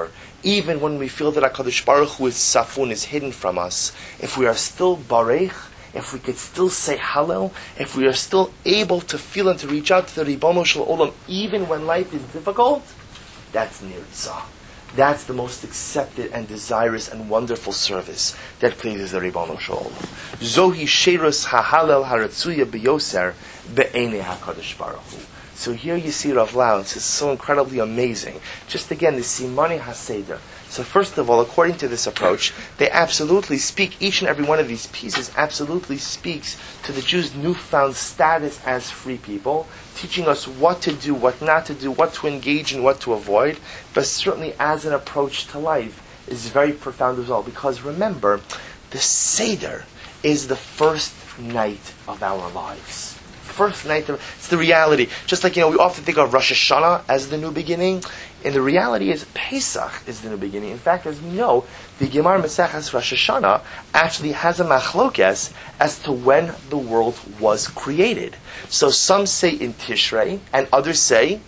even when we feel that HaKadosh Baruch Hu is safun, is hidden from us, if we are still barech, if we could still say Hallel, if we are still able to feel and to reach out to the Ribono Shel Olam, even when life is difficult, that's Nirtzah. That's the most accepted and desirous and wonderful service that pleases the Ribono Shel Olam. Zohi Sheirus HaHalel HaRatzuya B'Yoser Be'enei HaKadosh Baruch Hu. So here you see Rav Lau, it's so incredibly amazing. Just again, the Simani HaSeder. So first of all, according to this approach, they absolutely speak, each and every one of these pieces absolutely speaks to the Jews' newfound status as free people, teaching us what to do, what not to do, what to engage in, what to avoid, but certainly as an approach to life is very profound as well. Because remember, the Seder is the first night of our lives. First night, of, it's the reality. Just like, you know, we often think of Rosh Hashanah as the new beginning, and the reality is Pesach is the new beginning. In fact, as we know, the Gemara Maseches Rosh Hashanah actually has a machlokes as to when the world was created. So some say in Tishrei, and others say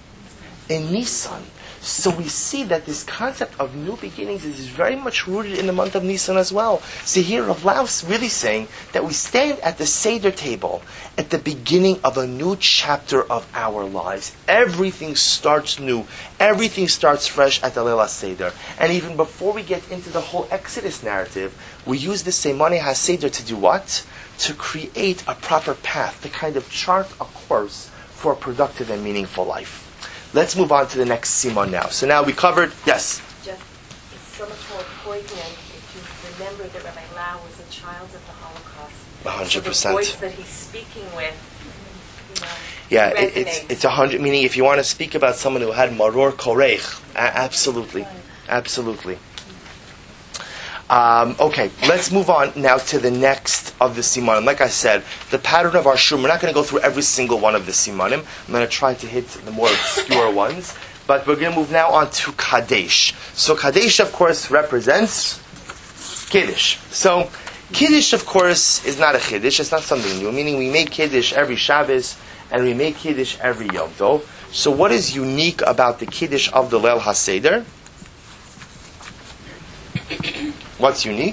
in Nisan. So we see that this concept of new beginnings is very much rooted in the month of Nisan as well. So here Rav Lau is really saying that we stand at the Seder table at the beginning of a new chapter of our lives. Everything starts new. Everything starts fresh at the Leil HaSeder. And even before we get into the whole Exodus narrative, we use the Simani HaSeder to do what? To create a proper path, to kind of chart a course for a productive and meaningful life. Let's move on to the next Simon now. So now we covered, yes? Just, it's so much more poignant if you remember that Rabbi Lau was a child of the Holocaust. A hundred percent. So the voice that he's speaking with, you know, yeah, it, resonates. it's it's a hundred. Meaning, if you want to speak about someone who had maror korech, a- absolutely, absolutely. Um, okay, let's move on now to the next of the simanim. Like I said, the pattern of our shum, we're not going to go through every single one of the simanim. I'm going to try to hit the more obscure ones. But we're going to move now on to Kadesh. So Kadesh, of course, represents Kiddush. So Kiddush, of course, is not a Kiddush. It's not something new. Meaning we make Kiddush every Shabbos and we make Kiddush every Yom Tov. So what is unique about the Kiddush of the Leil HaSeder? What's unique?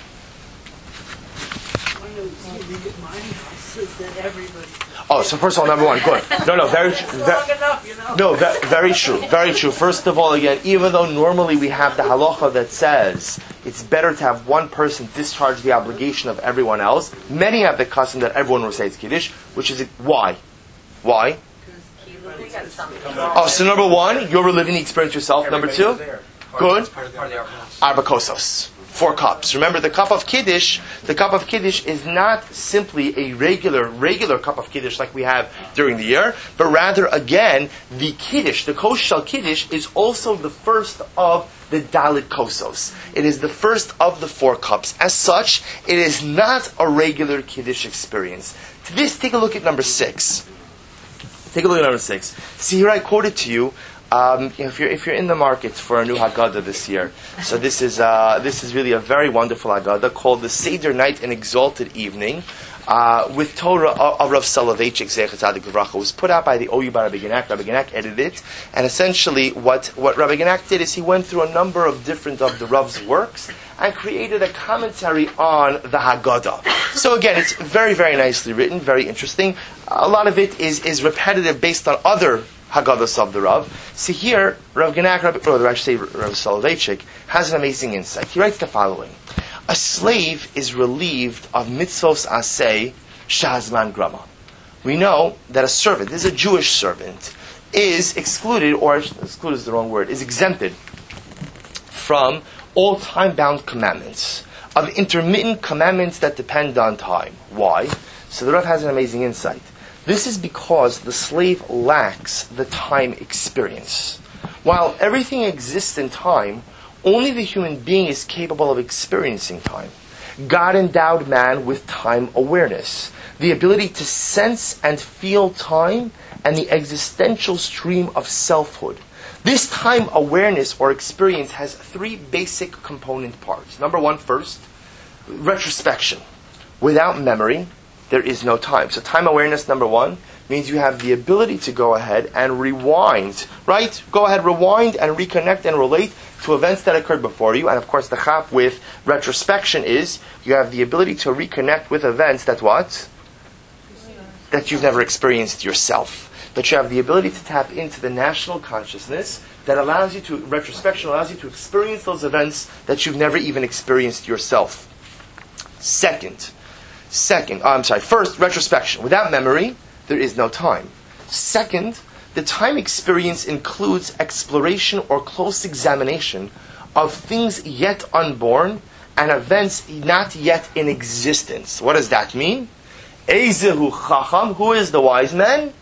One of the unique at my house is that everybody. Oh, so first of all, number one, good. No, no, very, It's ve- long enough, you know. no, ve- very true, very true. First of all, again, even though normally we have the halacha that says it's better to have one person discharge the obligation of everyone else, many have the custom that everyone recites Kiddush, which is why? Why? we got something. Oh, so number one, you're reliving the experience yourself. Number two, good, arba kosos. Four cups. Remember, the cup of Kiddush, the cup of Kiddush is not simply a regular, regular cup of Kiddush like we have during the year, but rather, again, the Kiddush, the Kos Shel Kiddush, is also the first of the Dalit Kosos. It is the first of the four cups. As such, it is not a regular Kiddush experience. To this, take a look at number six. Take a look at number six. See, here I quoted to you, Um, if you're if you're in the market for a new Haggadah this year, so this is uh, this is really a very wonderful Haggadah called the Seder Night and Exalted Evening, uh, with Torah of, of Rav Soloveitchik Zecher Tzadik Livracha. It was put out by the O U by Rabbi Genak. Rabbi Genak edited it, and essentially what what Rabbi Genak did is he went through a number of different of the Rav's works and created a commentary on the Haggadah. So again, it's very very nicely written, very interesting. A lot of it is is repetitive based on other Haggadahs of the Rav. See here, Rav Genak, or I should say Rav Soloveitchik, has an amazing insight. He writes the following: a slave is relieved of mitzvos aseh shahazman grama. We know that a servant, this is a Jewish servant, is excluded, or excluded is the wrong word, is exempted from all time-bound commandments, of intermittent commandments that depend on time. Why? So the Rav has an amazing insight. This is because the slave lacks the time experience. While everything exists in time, only the human being is capable of experiencing time. God endowed man with time awareness, the ability to sense and feel time, and the existential stream of selfhood. This time awareness or experience has three basic component parts. Number one, first, retrospection. Without memory, there is no time. So time awareness, number one, means you have the ability to go ahead and rewind, right? Go ahead, rewind and reconnect and relate to events that occurred before you. And of course, the chap with retrospection is you have the ability to reconnect with events that what? That you've never experienced yourself. But you have the ability to tap into the national consciousness that allows you to, retrospection allows you to experience those events that you've never even experienced yourself. Second, second, oh, I'm sorry, first, retrospection. Without memory, there is no time. Second, the time experience includes exploration or close examination of things yet unborn and events not yet in existence. What does that mean? Eizehu chacham, who is the wise man?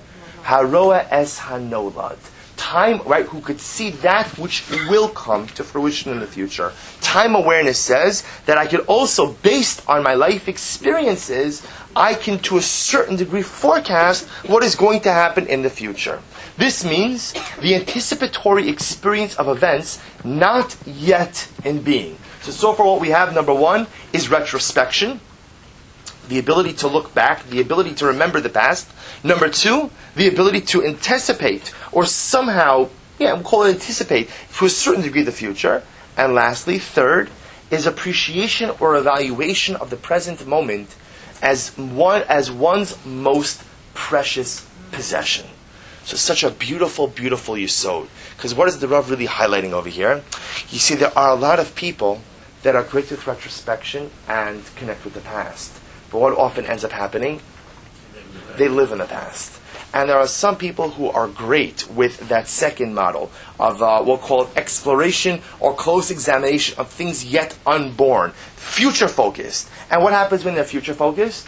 Haroa es hanolad. Time, right, who could see that which will come to fruition in the future. Time awareness says that I could also, based on my life experiences, I can to a certain degree forecast what is going to happen in the future. This means the anticipatory experience of events not yet in being. So, so far what we have, number one, is retrospection. The ability to look back, the ability to remember the past. Number two, the ability to anticipate, or somehow, yeah, we'll call it anticipate, to a certain degree the future. And lastly, third, is appreciation or evaluation of the present moment as one as one's most precious possession. So such a beautiful, beautiful yesod. Because what is the Rav really highlighting over here? You see, there are a lot of people that are great with retrospection and connect with the past. But what often ends up happening? They live in the past. And there are some people who are great with that second model of uh, we'll call it exploration or close examination of things yet unborn, future focused. And what happens when they're future focused?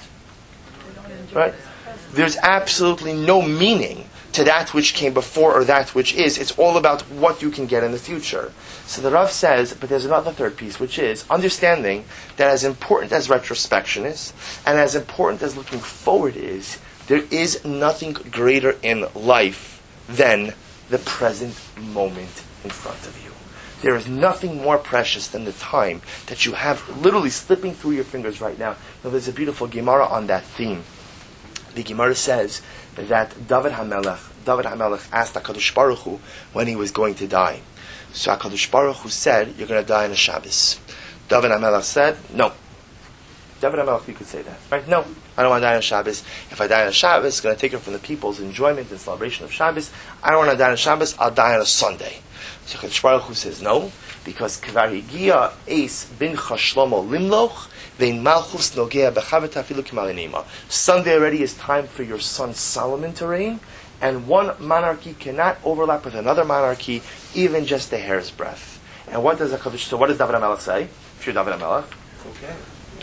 Right? There's absolutely no meaning to that which came before or that which is. It's all about what you can get in the future. So the Rav says, but there's another third piece, which is understanding that as important as retrospection is, and as important as looking forward is, there is nothing greater in life than the present moment in front of you. There is nothing more precious than the time that you have literally slipping through your fingers right now. Now there's a beautiful Gemara on that theme. The Gemara says that David HaMelech, David HaMelech asked HaKadosh Baruch Hu when he was going to die. So HaKadosh Baruch Hu said, you're going to die on a Shabbos. David HaMelech said, no. David HaMelech, you could say that, right? No, I don't want to die on Shabbos. If I die on Shabbos, it's going to take it from the people's enjoyment and celebration of Shabbos. I don't want to die on Shabbos, I'll die on a Sunday. So HaKadosh Baruch Hu says, no, because Kvar Higia Eis bin Chashlomo Limloch Vein Malchus Nogea Bechavet Afilu Kimalinima. Sunday already is time for your son Solomon to reign, and one monarchy cannot overlap with another monarchy, even just a hair's breadth. And what does HaKadosh, so what does David HaMelech say? If you're David HaMelech, okay.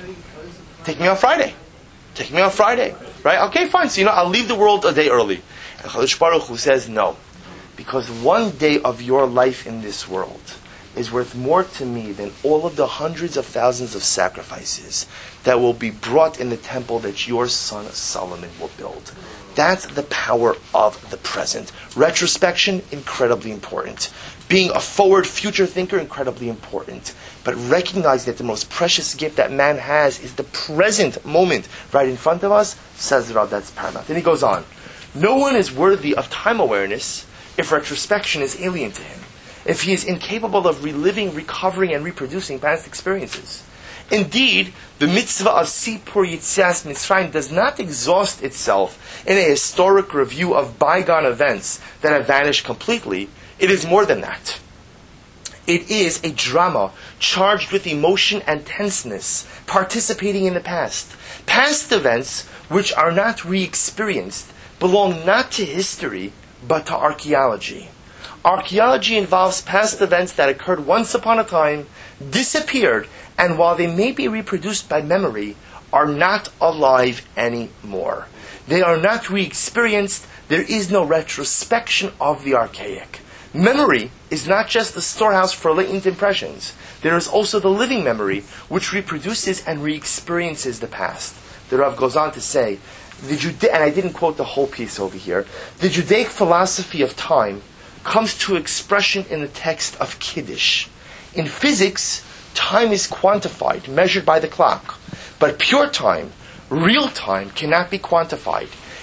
Take me on Friday. Take me on Friday. Right? Okay, fine. So, you know, I'll leave the world a day early. And HaKadosh Baruch Hu says no. Because one day of your life in this world is worth more to me than all of the hundreds of thousands of sacrifices that will be brought in the temple that your son Solomon will build. That's the power of the present. Retrospection, incredibly important. Being a forward, future thinker, incredibly important. But recognize that the most precious gift that man has is the present moment right in front of us, says Rav, that's paramount. Then he goes on. No one is worthy of time awareness if retrospection is alien to him, if he is incapable of reliving, recovering, and reproducing past experiences. Indeed, the mitzvah of Sipur Yitzias Mitzrayim does not exhaust itself in a historic review of bygone events that have vanished completely. It is more than that. It is a drama charged with emotion and tenseness, participating in the past. Past events, which are not re-experienced, belong not to history, but to archaeology. Archaeology involves past events that occurred once upon a time, disappeared, and while they may be reproduced by memory, are not alive anymore. They are not re-experienced. There is no retrospection of the archaic. Memory is not just the storehouse for latent impressions. There is also the living memory, which reproduces and re-experiences the past. The Rav goes on to say, the Juda- and I didn't quote the whole piece over here, the Judaic philosophy of time comes to expression in the text of Kiddush. In physics, time is quantified, measured by the clock. But pure time, real time, cannot be quantified.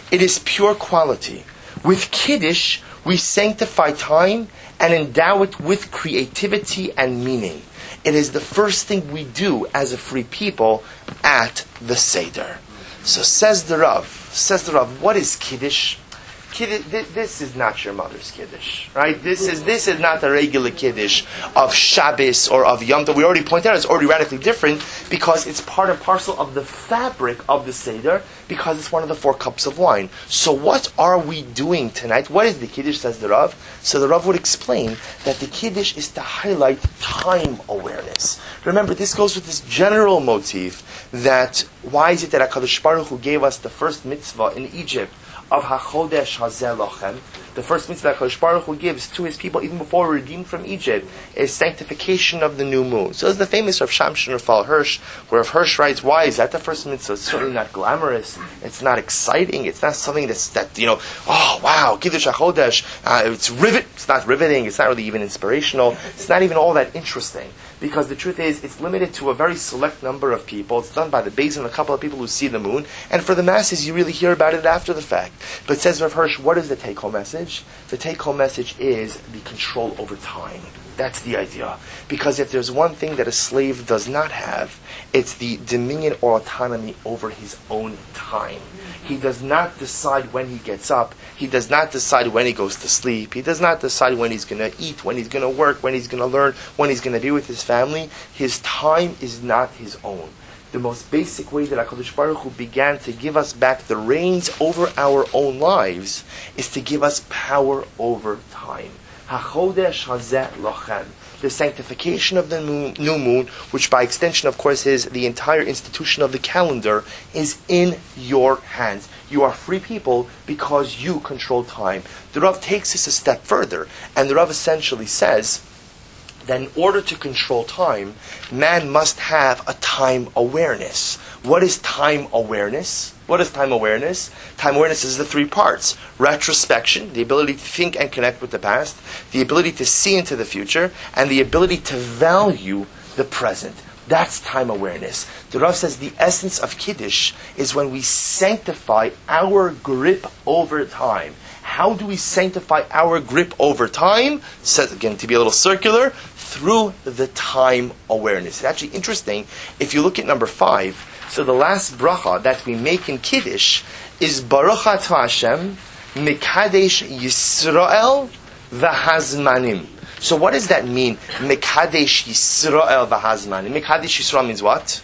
It is pure quality. With Kiddush, we sanctify time and endow it with creativity and meaning. It is the first thing we do as a free people at the Seder. So says the Rav, says the Rav, what is Kiddush? Kiddush, this is not your mother's Kiddush, right? This is this is not the regular Kiddush of Shabbos or of Yom Tov. We already pointed out it's already radically different because it's part and parcel of the fabric of the Seder because it's one of the four cups of wine. So what are we doing tonight? What is the Kiddush, says the Rav? So the Rav would explain that the Kiddush is to highlight time awareness. Remember, this goes with this general motif that why is it that HaKadosh Baruch Hu gave us the first mitzvah in Egypt of HaChodesh Hazeh Lochem, the first mitzvah that HaKadosh Baruch Hu gives to His people even before we're redeemed from Egypt, is sanctification of the new moon. So it's the famous Rav Shamshon Raphael Hirsch, where Rav Hirsch writes, why is that the first mitzvah? It's certainly not glamorous, it's not exciting, it's not something that's, that, you know, oh wow, Kiddush HaChodesh, uh, it's rivet, it's not riveting, it's not really even inspirational, it's not even all that interesting. Because the truth is, it's limited to a very select number of people. It's done by the Beis and a couple of people who see the moon. And for the masses, you really hear about it after the fact. But says Rav Hirsch, what is the take-home message? The take-home message is the control over time. That's the idea. Because if there's one thing that a slave does not have, it's the dominion or autonomy over his own time. He does not decide when he gets up. He does not decide when he goes to sleep. He does not decide when he's going to eat, when he's going to work, when he's going to learn, when he's going to be with his family. His time is not his own. The most basic way that HaKadosh Baruch Hu began to give us back the reins over our own lives is to give us power over time. HaChodesh Hazeh Lochem. The sanctification of the moon, new moon, which by extension, of course, is the entire institution of the calendar, is in your hands. You are free people because you control time. The Rav takes this a step further, and the Rav essentially says that in order to control time, man must have a time awareness. What is time awareness? What is time awareness? Time awareness is the three parts. Retrospection, the ability to think and connect with the past, the ability to see into the future, and the ability to value the present. That's time awareness. The Rav says the essence of Kiddush is when we sanctify our grip over time. How do we sanctify our grip over time? Says again, to be a little circular, through the time awareness. It's actually interesting, if you look at number five, so the last bracha that we make in Kiddush is Baruch Atah Hashem Mekadesh Yisrael V'Hazmanim. So what does that mean? Mekadesh Yisrael V'Hazmanim. Mekadesh Yisrael means what?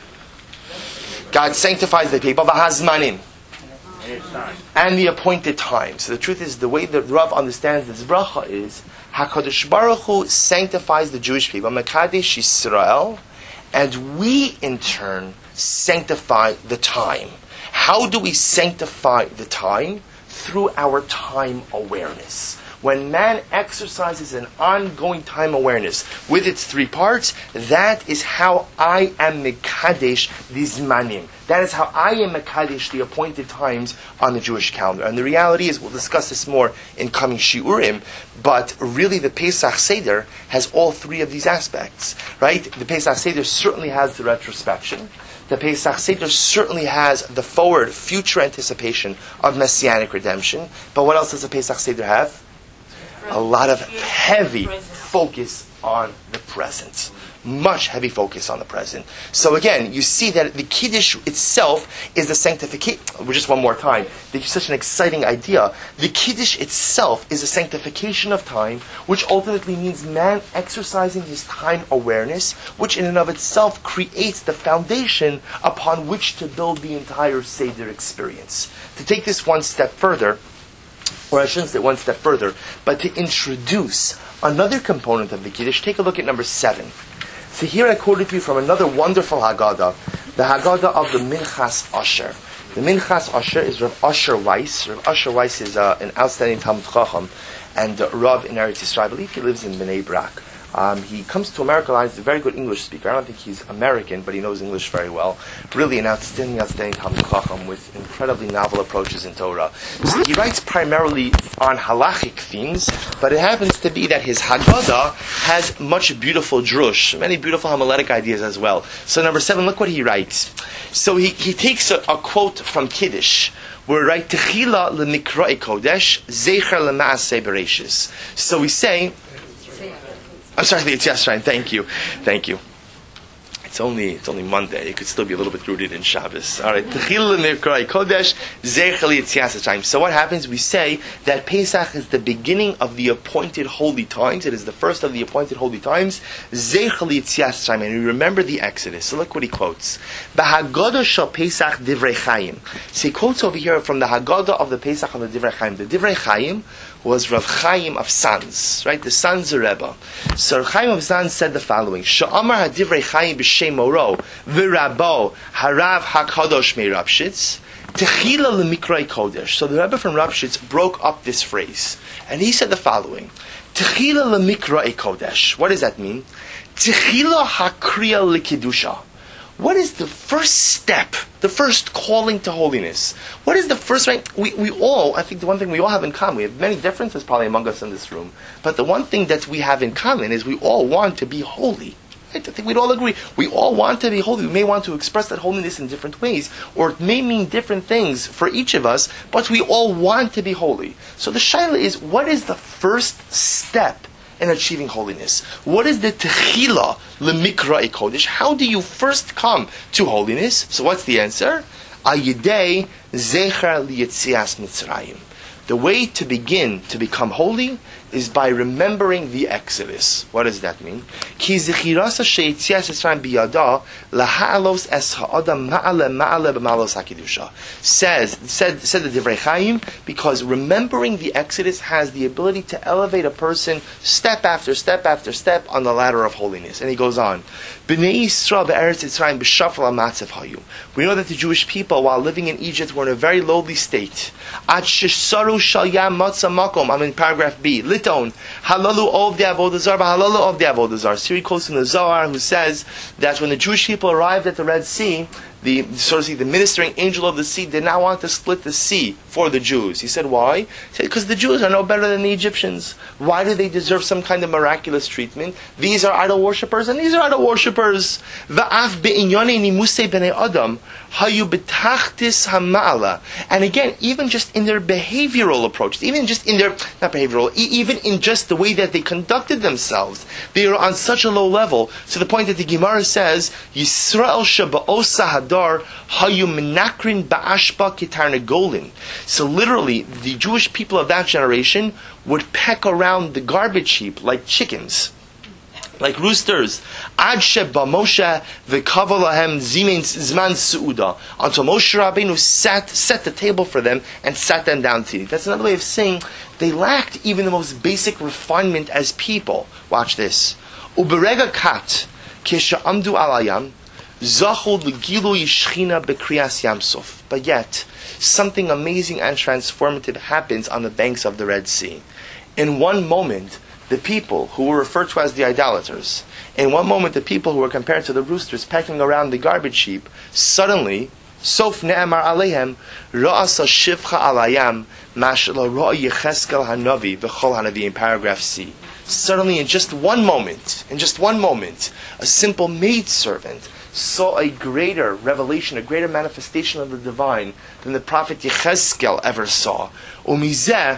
God sanctifies the people V'Hazmanim. And the appointed time. So the truth is, the way that Rav understands this bracha is HaKadosh Baruch Hu sanctifies the Jewish people Mekadesh Yisrael, and we in turn sanctify the time. How do we sanctify the time? Through our time awareness. When man exercises an ongoing time awareness with its three parts, that is how I am Mekadesh Dizmanim. That is how I am Mekadesh the appointed times on the Jewish calendar. And the reality is, we'll discuss this more in coming Shiurim, but really the Pesach Seder has all three of these aspects, right? The Pesach Seder certainly has the retrospection. The Pesach Seder certainly has the forward, future anticipation of Messianic redemption. But what else does the Pesach Seder have? A lot of heavy focus on the present. Much heavy focus on the present. So again, you see that the Kiddush itself is the sanctification. Just one more time. It's such an exciting idea. The Kiddush itself is a sanctification of time, which ultimately means man exercising his time awareness, which in and of itself creates the foundation upon which to build the entire Seder experience. To take this one step further, or I shouldn't say one step further, but to introduce another component of the Kiddush, take a look at number seven. So here I quoted to you from another wonderful Haggadah, the Haggadah of the Minchas Asher. The Minchas Asher is Rav Asher Weiss. Rav Asher Weiss is uh, an outstanding Talmud Chacham and uh, Rav in Eretz Yisrael. I believe he lives in Bnei Brak. Um, he comes to America, he's a very good English speaker. I don't think he's American, but he knows English very well. Really an outstanding, outstanding Talmud Chacham with incredibly novel approaches in Torah. So he writes primarily on halachic themes, but it happens to be that his Haggadah has much beautiful drush, many beautiful homiletic ideas as well. So number seven, look what he writes. So he, he takes a, a quote from Kiddush, we're right Techila l'mikra'i kodesh zecher l'maaseh bereishis. So we say, I'm sorry, it's yes, right. Thank you, thank you. It's only it's only Monday. It could still be a little bit rooted in Shabbos. All right. So what happens? We say that Pesach is the beginning of the appointed holy times. It is the first of the appointed holy times. And we remember the Exodus. So look what he quotes. Haggadah shel Pesach Divrei Chaim. So he quotes over here from the Haggadah of the Pesach of the Divrei Chaim. The Divrei Chaim was Rav Chaim of Sanz, right? The Sanz Rebbe. So Rav Chaim of Sanz said the following: Sha'amar hadivrei Chaim b'shem Moro v'Rabbo harav hakadosh me Rapshitz techila l'mikrei kodesh. So the Rebbe from Rapshitz broke up this phrase, and he said the following: techila l'mikrei kodesh. What does that mean? Techila hakriya l'kedusha. What is the first step, the first calling to holiness? What is the first, right? We, we all, I think the one thing we all have in common, we have many differences probably among us in this room, but the one thing that we have in common is we all want to be holy. Right? I think we'd all agree. We all want to be holy. We may want to express that holiness in different ways, or it may mean different things for each of us, but we all want to be holy. So the shaila is, what is the first step in achieving holiness? What is the techila l'mikra'i kodesh? How do you first come to holiness? So what's the answer? Ayidei zecher liyetzias Mitzrayim. The way to begin to become holy is by remembering the Exodus. What does that mean? Ki zechirasa she'etzias Mitzrayim biyada laha'alos es ha'adam ma'ale ma'ale b'malos ha'kedusha. Says, said, said the Divrei Chaim, because remembering the Exodus has the ability to elevate a person step after step after step on the ladder of holiness. And he goes on. B'nei Yisrael be'eretz Mitzrayim b'shafal ha'matzav hayu. We know that the Jewish people, while living in Egypt, were in a very lowly state. Ad shesaru shal yam matzah makom. I'm in paragraph B. Liton. Halalu of the avodazar, halalu of the avodazar. Siri quotes in the Zohar, who says that when the Jewish people arrived at the Red Sea, the so to speak, the ministering angel of the sea did not want to split the sea for the Jews. He said, why? He said, because the Jews are no better than the Egyptians. Why do they deserve some kind of miraculous treatment? These are idol worshippers, and these are idol worshippers. Va'af be'inyone nimuse b'nei adam hayu betachtis hama'ala. And again, even just in their behavioral approach, even just in their, not behavioral, e- even in just the way that they conducted themselves, they are on such a low level, to the point that the Gemara says, Yisrael shaba'osa hadar hayu menakrin ba'ashba kitarnegolin. So literally, the Jewish people of that generation would peck around the garbage heap like chickens, like roosters. Ad sheba Moshe v'kava lahem zimin zman suuda, until Moshe Rabbeinu sat set the table for them and sat them down to eat. That's another way of saying they lacked even the most basic refinement as people. Watch this. Uberega kat kisha amdu alayam zachul l'gilu yishchina bekriyas yamsuf. But yet, something amazing and transformative happens on the banks of the Red Sea. In one moment, the people who were referred to as the idolaters, in one moment the people who were compared to the roosters pecking around the garbage heap, suddenly, sof ne'emar alehem, ra'asa shivcha alayam, mashla ra'a Yecheskel hanavi, v'chol hanavi, in paragraph C. Suddenly, in just one moment, in just one moment, a simple maidservant saw a greater revelation, a greater manifestation of the divine than the prophet Yecheskel ever saw. Umizeh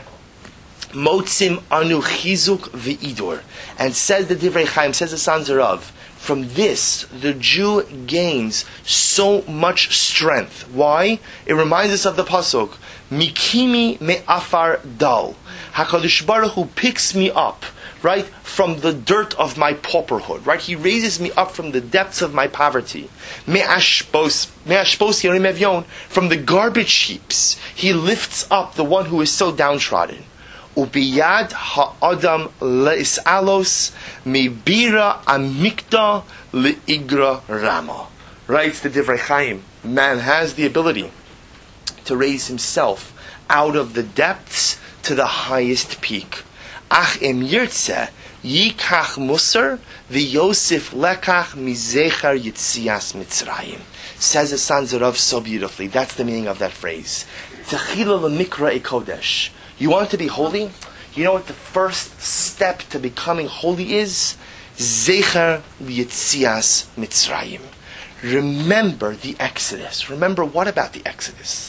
Motzim anu chizuk v'idur. And says the Divrei Chaim, says the Sanz Rav, from this the Jew gains so much strength. Why? It reminds us of the pasuk, Mikimi me'afar dal. HaKadosh Baruch Hu picks me up, right, from the dirt of my pauperhood, right? He raises me up from the depths of my poverty. Me'ashpos, me'ashpos yarim evyon, from the garbage heaps. He lifts up the one who is so downtrodden. Ubiyad ha'adam le'isalos mibira amikta le'igra rama. Writes the Divrei Chaim, man has the ability to raise himself out of the depths to the highest peak. Ach em yirtze yikach musar v'yosif lekach mizechar yitzias Mitzrayim. Says the Sanz Rav so beautifully. That's the meaning of that phrase. Techila l'mikra'i kodesh. You want to be holy? You know what the first step to becoming holy is? Zecher liyetzias Mitzrayim. Remember the Exodus. Remember what about the Exodus?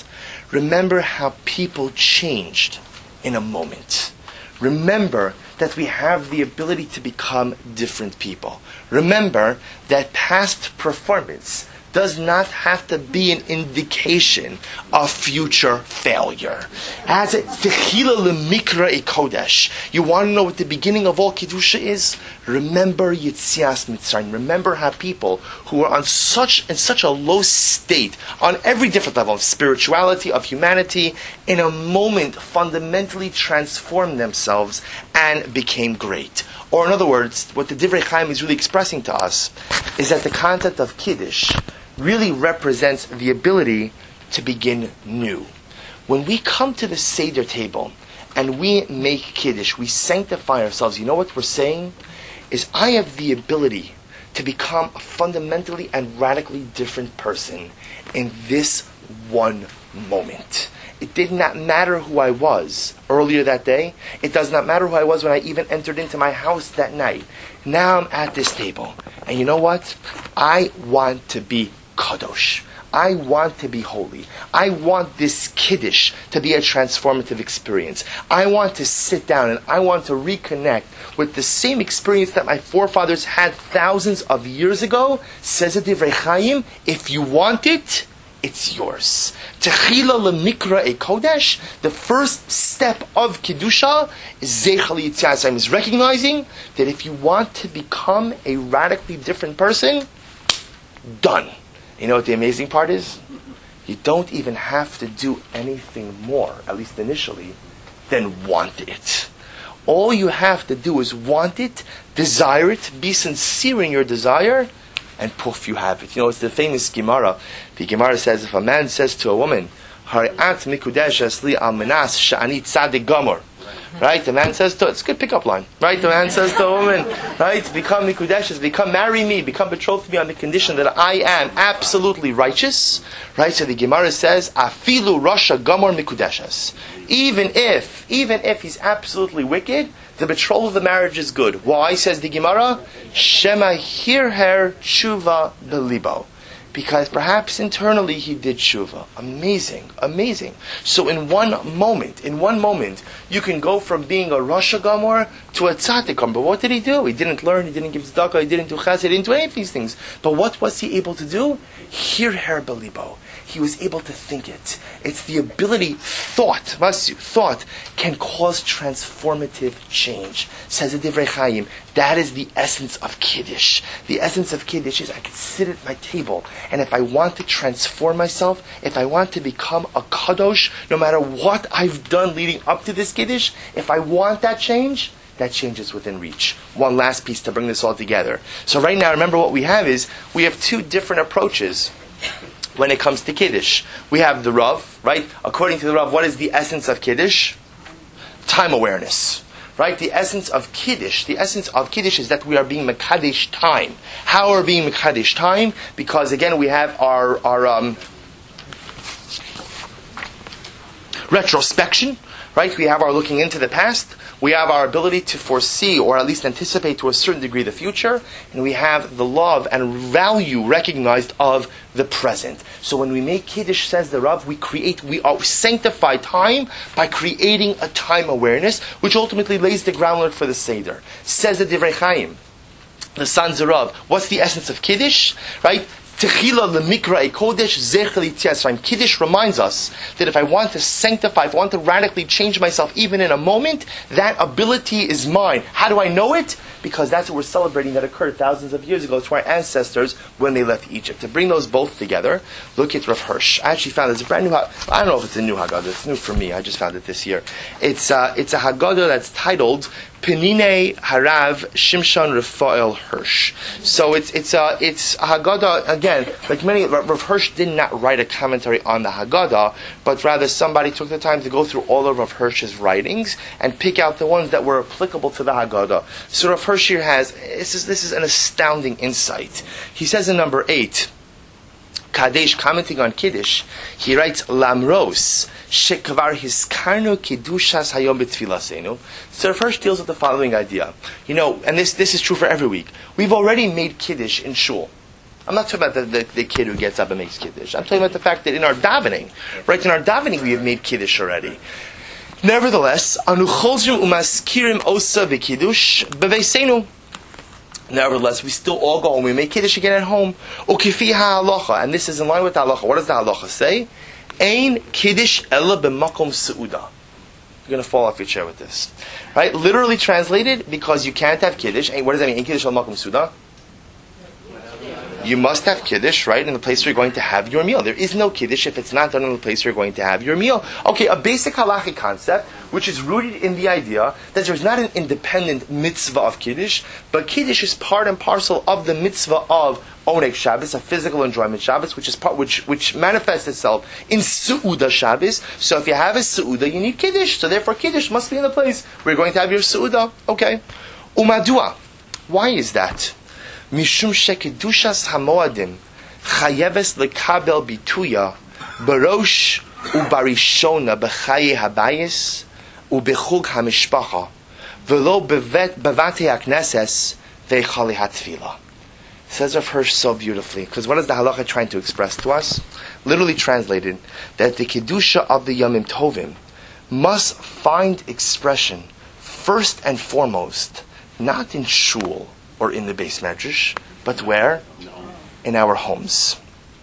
Remember how people changed in a moment. Remember that we have the ability to become different people. Remember that past performance does not have to be an indication of future failure. As a techila lemikra e kodesh, you want to know what the beginning of all kedusha is? Remember Yitzias Mitzrayim. Remember how people who are on such in such a low state, on every different level of spirituality, of humanity, in a moment fundamentally transformed themselves and became great. Or in other words, what the Divrei Chaim is really expressing to us is that the concept of Kiddush really represents the ability to begin new. When we come to the Seder table and we make Kiddush, we sanctify ourselves, you know what we're saying? Is I have the ability to become a fundamentally and radically different person in this one moment. It did not matter who I was earlier that day. It does not matter who I was when I even entered into my house that night. Now I'm at this table. And you know what? I want to be kadosh. I want to be holy. I want this Kiddush to be a transformative experience. I want to sit down and I want to reconnect with the same experience that my forefathers had thousands of years ago. Says the Divrei Chaim, if you want it, it's yours. Techila lemikra e kodesh, the first step of Kedusha is Zeichel Yitzias Mitzrayim, is recognizing that if you want to become a radically different person, done. You know what the amazing part is? You don't even have to do anything more, at least initially, than want it. All you have to do is want it, desire it, be sincere in your desire, and poof, you have it. You know, it's the famous Gemara. The Gemara says, if a man says to a woman, Hari'at mikudeshes li al menas sha'ani tzadik gomor. Right? The man says to, it's a good pickup line. Right? The man says to a woman, right? Become mikudeshes, become, marry me, become betrothed to me on the condition that I am absolutely righteous. Right? So the Gemara says, afilu rasha gomor mikudeshes. Even if, even if he's absolutely wicked, the betrothal of the marriage is good. Why, says the Gemara? Shema hirher tshuva belibo. Because perhaps internally he did tshuva. Amazing, amazing. So in one moment, in one moment, you can go from being a Rasha Gamor to a Tzaddik Gamor. But what did he do? He didn't learn, he didn't give tzedakah, he didn't do chesed, he didn't do any of these things. But what was he able to do? Hirher belibo. He was able to think it. It's the ability, thought, Vasu, thought can cause transformative change. Says the Divrei Chaim, that is the essence of Kiddush. The essence of Kiddush is I can sit at my table, and if I want to transform myself, if I want to become a Kadosh, no matter what I've done leading up to this Kiddush, if I want that change, that change is within reach. One last piece to bring this all together. So right now, remember what we have is, we have two different approaches when it comes to Kiddush. We have the Rav, right? According to the Rav, what is the essence of Kiddush? Time awareness. Right? The essence of Kiddush, the essence of Kiddush is that we are being Mekadesh time. How are we being Mekadesh time? Because again, we have our, our um, retrospection, right? We have our looking into the past. We have our ability to foresee, or at least anticipate to a certain degree, the future. And we have the love and value recognized of the present. So when we make Kiddush, says the Rav, we create, we are sanctify time by creating a time awareness, which ultimately lays the groundwork for the Seder. Says the Divrei Chaim, the sons of Rav, what's the essence of Kiddush? Right? Techila lemikra e kodesh zechel yitzias mitzrayim. Kiddush reminds us that if I want to sanctify, if I want to radically change myself even in a moment, that ability is mine. How do I know it? Because that's what we're celebrating that occurred thousands of years ago to our ancestors when they left Egypt. To bring those both together, look at Rav Hirsch. I actually found there's a brand new, I don't know if it's a new Haggadah, it's new for me, I just found it this year. It's, uh, it's a Haggadah that's titled Penine Harav Shimshon Raphael Hirsch. So it's it's a it's a Haggadah again. Like many, Rav Hirsch did not write a commentary on the Haggadah, but rather somebody took the time to go through all of Rav Hirsch's writings and pick out the ones that were applicable to the Haggadah. So Rav Hirsch here has this is this is an astounding insight. He says in number eight, Kadesh, commenting on Kiddush, he writes Lamros shekvar hiskarnu kidushas hayom b'tfilasenu. So first deals with the following idea. You know, and this this is true for every week. We've already made Kiddush in shul. I'm not talking about the, the, the kid who gets up and makes Kiddush. I'm talking about the fact that in our davening, right, in our davening we have made Kiddush already. Nevertheless, anu cholzrim umaskirim osa v'kiddush b'veiseinu. Nevertheless, we still all go and we make Kiddush again at home. Ukifi ha'alacha, and this is in line with the halacha. What does the halacha say? Ein Kiddush ela b'makom seuda. You're going to fall off your chair with this. Right? Literally translated, because you can't have Kiddush. What does that mean? Ein Kiddush ela b'makom seuda? You must have Kiddush, right, in the place where you're going to have your meal. There is no Kiddush if it's not done in the place where you're going to have your meal. Okay, a basic halachic concept, which is rooted in the idea that there's not an independent mitzvah of Kiddush, but Kiddush is part and parcel of the mitzvah of Oneg Shabbos, a physical enjoyment Shabbos, which is part, which which manifests itself in Su'uda Shabbos. So if you have a Su'uda, you need Kiddush. So therefore Kiddush must be in the place where you're going to have your Su'uda. Okay. Umadua. Why is that? Mishum shekedushas hamoadim chayeves lekabel bituya barosh ubarishona b'chaye habayis ubechug hamishpacha v'lo bevate hakneses ve'chali hatfila. Says Rav Hirsch so beautifully, because what is the halacha trying to express to us? Literally translated, that the kedusha of the Yomim Tovim must find expression first and foremost, not in shul or in the Beis Medrash, but where? In our homes.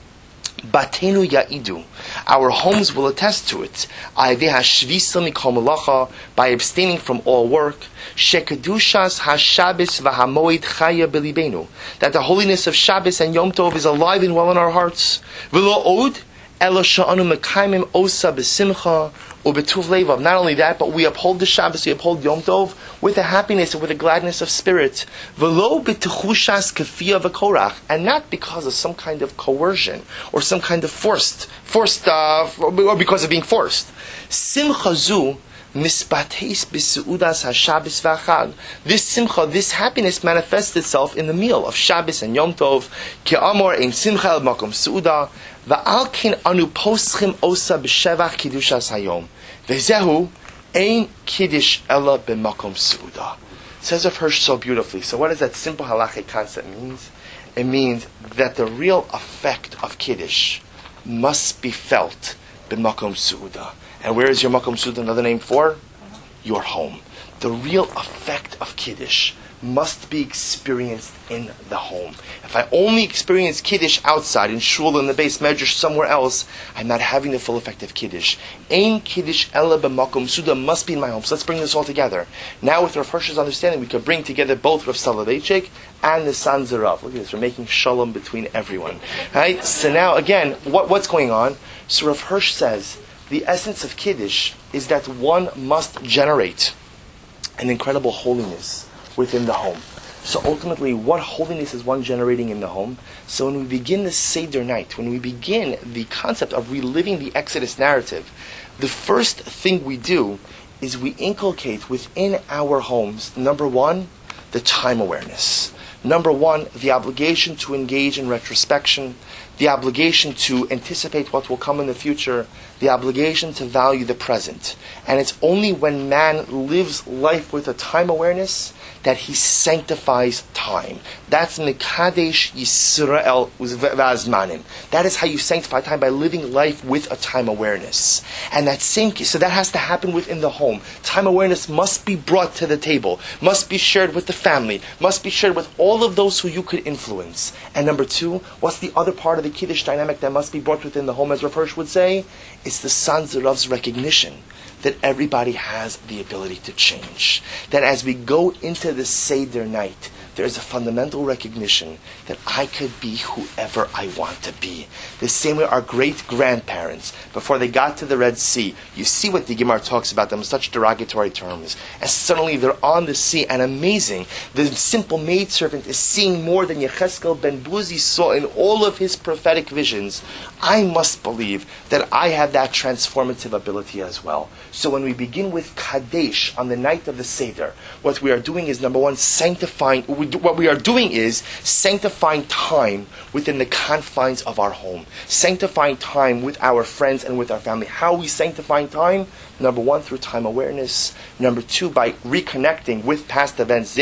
Batenu ya'idu. Our homes will attest to it. Ayveh hashvisa mikol melacha, by abstaining from all work. Shekedushas hashabbos v'hamoed chaya belibenu. That the holiness of Shabbos and Yom Tov is alive and well in our hearts. V'lo od elo sha'anu mekaimim osa b'simcha ubetuv levav. Not only that, but we uphold the Shabbos, we uphold Yom Tov with a happiness and with a gladness of spirit. V'lo b'techushas kefiyah v'korach, and not because of some kind of coercion or some kind of forced, forced, uh, or because of being forced. Simcha zu mispates b'seudas haShabbos v'achag. This simcha, this happiness manifests itself in the meal of Shabbos and Yom Tov. Ke'amor ein simcha el makom seuda va'al kin anu poschim osa b'shevach kiddushas hayom v'zehu ein kiddush ela b'makom seuda. Says Rav Hirsch so beautifully. So what does that simple halachic concept mean? It means that the real effect of Kiddush must be felt b'makom seuda. And where is your makom seuda another name for? Your home. The real effect of Kiddush must be experienced in the home. If I only experience Kiddush outside, in shul, in the Beis Medrash, somewhere else, I'm not having the full effect of Kiddush. Ein Kiddush ela b'makom seuda must be in my home. So let's bring this all together. Now with Rav Hirsch's understanding, we could bring together both Rav Soloveitchik and the sons of Rav. Look at this, we're making shalom between everyone. Right? So now again, what, what's going on? So Rav Hirsch says, the essence of Kiddush is that one must generate an incredible holiness within the home. So ultimately, what holiness is one generating in the home? So when we begin the Seder night, when we begin the concept of reliving the Exodus narrative, the first thing we do is we inculcate within our homes, number one, the time awareness. Number one, the obligation to engage in retrospection, the obligation to anticipate what will come in the future, the obligation to value the present. And it's only when man lives life with a time awareness that he sanctifies time. That's Mekadesh Yisrael Vazmanim. That is how you sanctify time, by living life with a time awareness. And that same, so that has to happen within the home. Time awareness must be brought to the table, must be shared with the family, must be shared with all of those who you could influence. And number two, what's the other part of the Kiddush dynamic that must be brought within the home, as Rav Hirsch would say? It's the sons of Rav's recognition that everybody has the ability to change. That as we go into the Seder night, there's a fundamental recognition that I could be whoever I want to be. The same way our great-grandparents, before they got to the Red Sea, you see what the Gemara talks about them in such derogatory terms. And suddenly they're on the sea, and amazing, the simple maidservant is seeing more than Yecheskel ben Buzi saw in all of his prophetic visions. I must believe that I have that transformative ability as well. So when we begin with Kadesh on the night of the Seder, what we are doing is, number one, sanctifying, what we are doing is sanctifying time within the confines of our home. Sanctifying time with our friends and with our family. How are we sanctifying time? Number one, through time awareness. Number two, by reconnecting with past events,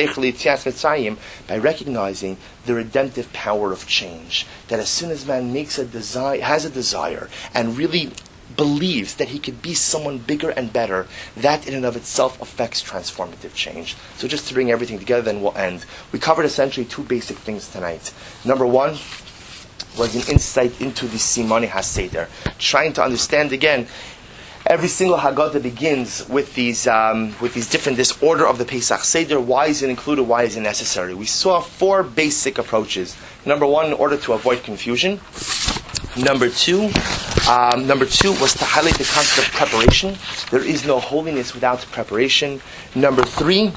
by recognizing the redemptive power of change. That as soon as man makes a desire, has a desire, and really believes that he could be someone bigger and better, that in and of itself affects transformative change. So just to bring everything together, then we'll end. We covered essentially two basic things tonight. Number one was an insight into the Simone HaSeder, trying to understand again. Every single Haggadah begins with these um, with these different, this order of the Pesach Seder. Why is it included? Why is it necessary? We saw four basic approaches. Number one, in order to avoid confusion. Number two, um, number two was to highlight the concept of preparation. There is no holiness without preparation. Number three,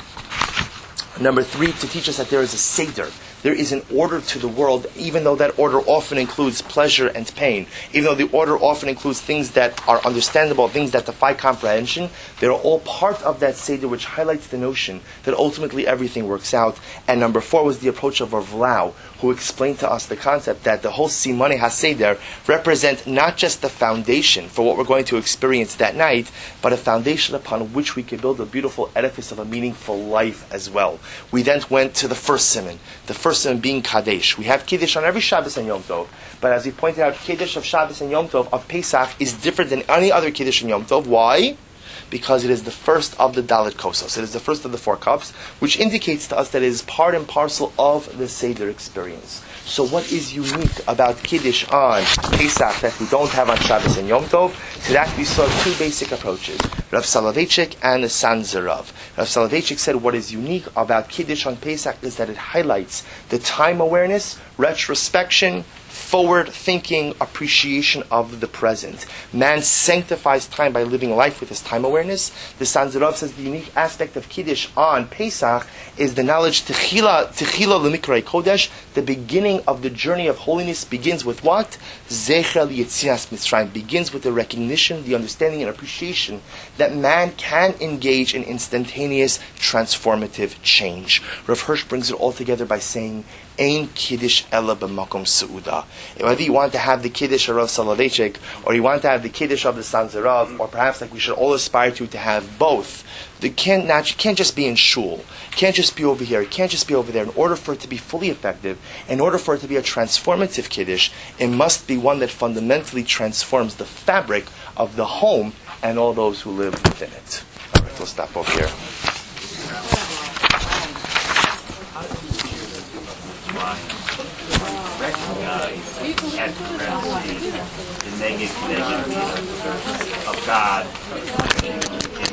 number three, to teach us that there is a Seder. There is an order to the world, even though that order often includes pleasure and pain. Even though the order often includes things that are understandable, things that defy comprehension, they're all part of that Seder, which highlights the notion that ultimately everything works out. And number four was the approach of Rav Lau, who explained to us the concept that the whole Simone HaSeder represent not just the foundation for what we're going to experience that night, but a foundation upon which we can build a beautiful edifice of a meaningful life as well. We then went to the first simon, the first simon being Kadesh. We have Kiddush on every Shabbos and Yom Tov, but as we pointed out, Kiddush of Shabbos and Yom Tov of Pesach is different than any other Kiddush in Yom Tov. Why? Because it is the first of the Dalit Kosos. It is the first of the four cups, which indicates to us that it is part and parcel of the Seder experience. So what is unique about Kiddush on Pesach that we don't have on Shabbos and Yom Tov? To that we saw two basic approaches, Rav Soloveitchik and the Sanzerov. Rav Soloveitchik said what is unique about Kiddush on Pesach is that it highlights the time awareness, retrospection, forward thinking, appreciation of the present. Man sanctifies time by living life with his time awareness. The Sanzerov says the unique aspect of Kiddush on Pesach is the knowledge Techila Techila l'Mikrei Kodesh. The beginning of the journey of holiness begins with what? Zecher Yetzias Mitzrayim. Begins with the recognition, the understanding, and appreciation that man can engage in instantaneous, transformative change. Rav Hirsch brings it all together by saying, Ein Kiddush ela b'makom seuda. Whether you want to have the Kiddush of Rav Soloveitchik, or you want to have the Kiddush of the Sanzerov, or perhaps like we should all aspire to, to have both, the can't, not, you can't just be in shul. It can't just be over here. It can't just be over there. In order for it to be fully effective, in order for it to be a transformative Kiddush, it must be one that fundamentally transforms the fabric of the home and all those who live within it. All right, we'll stop over here. Recognize at the negative, negative of God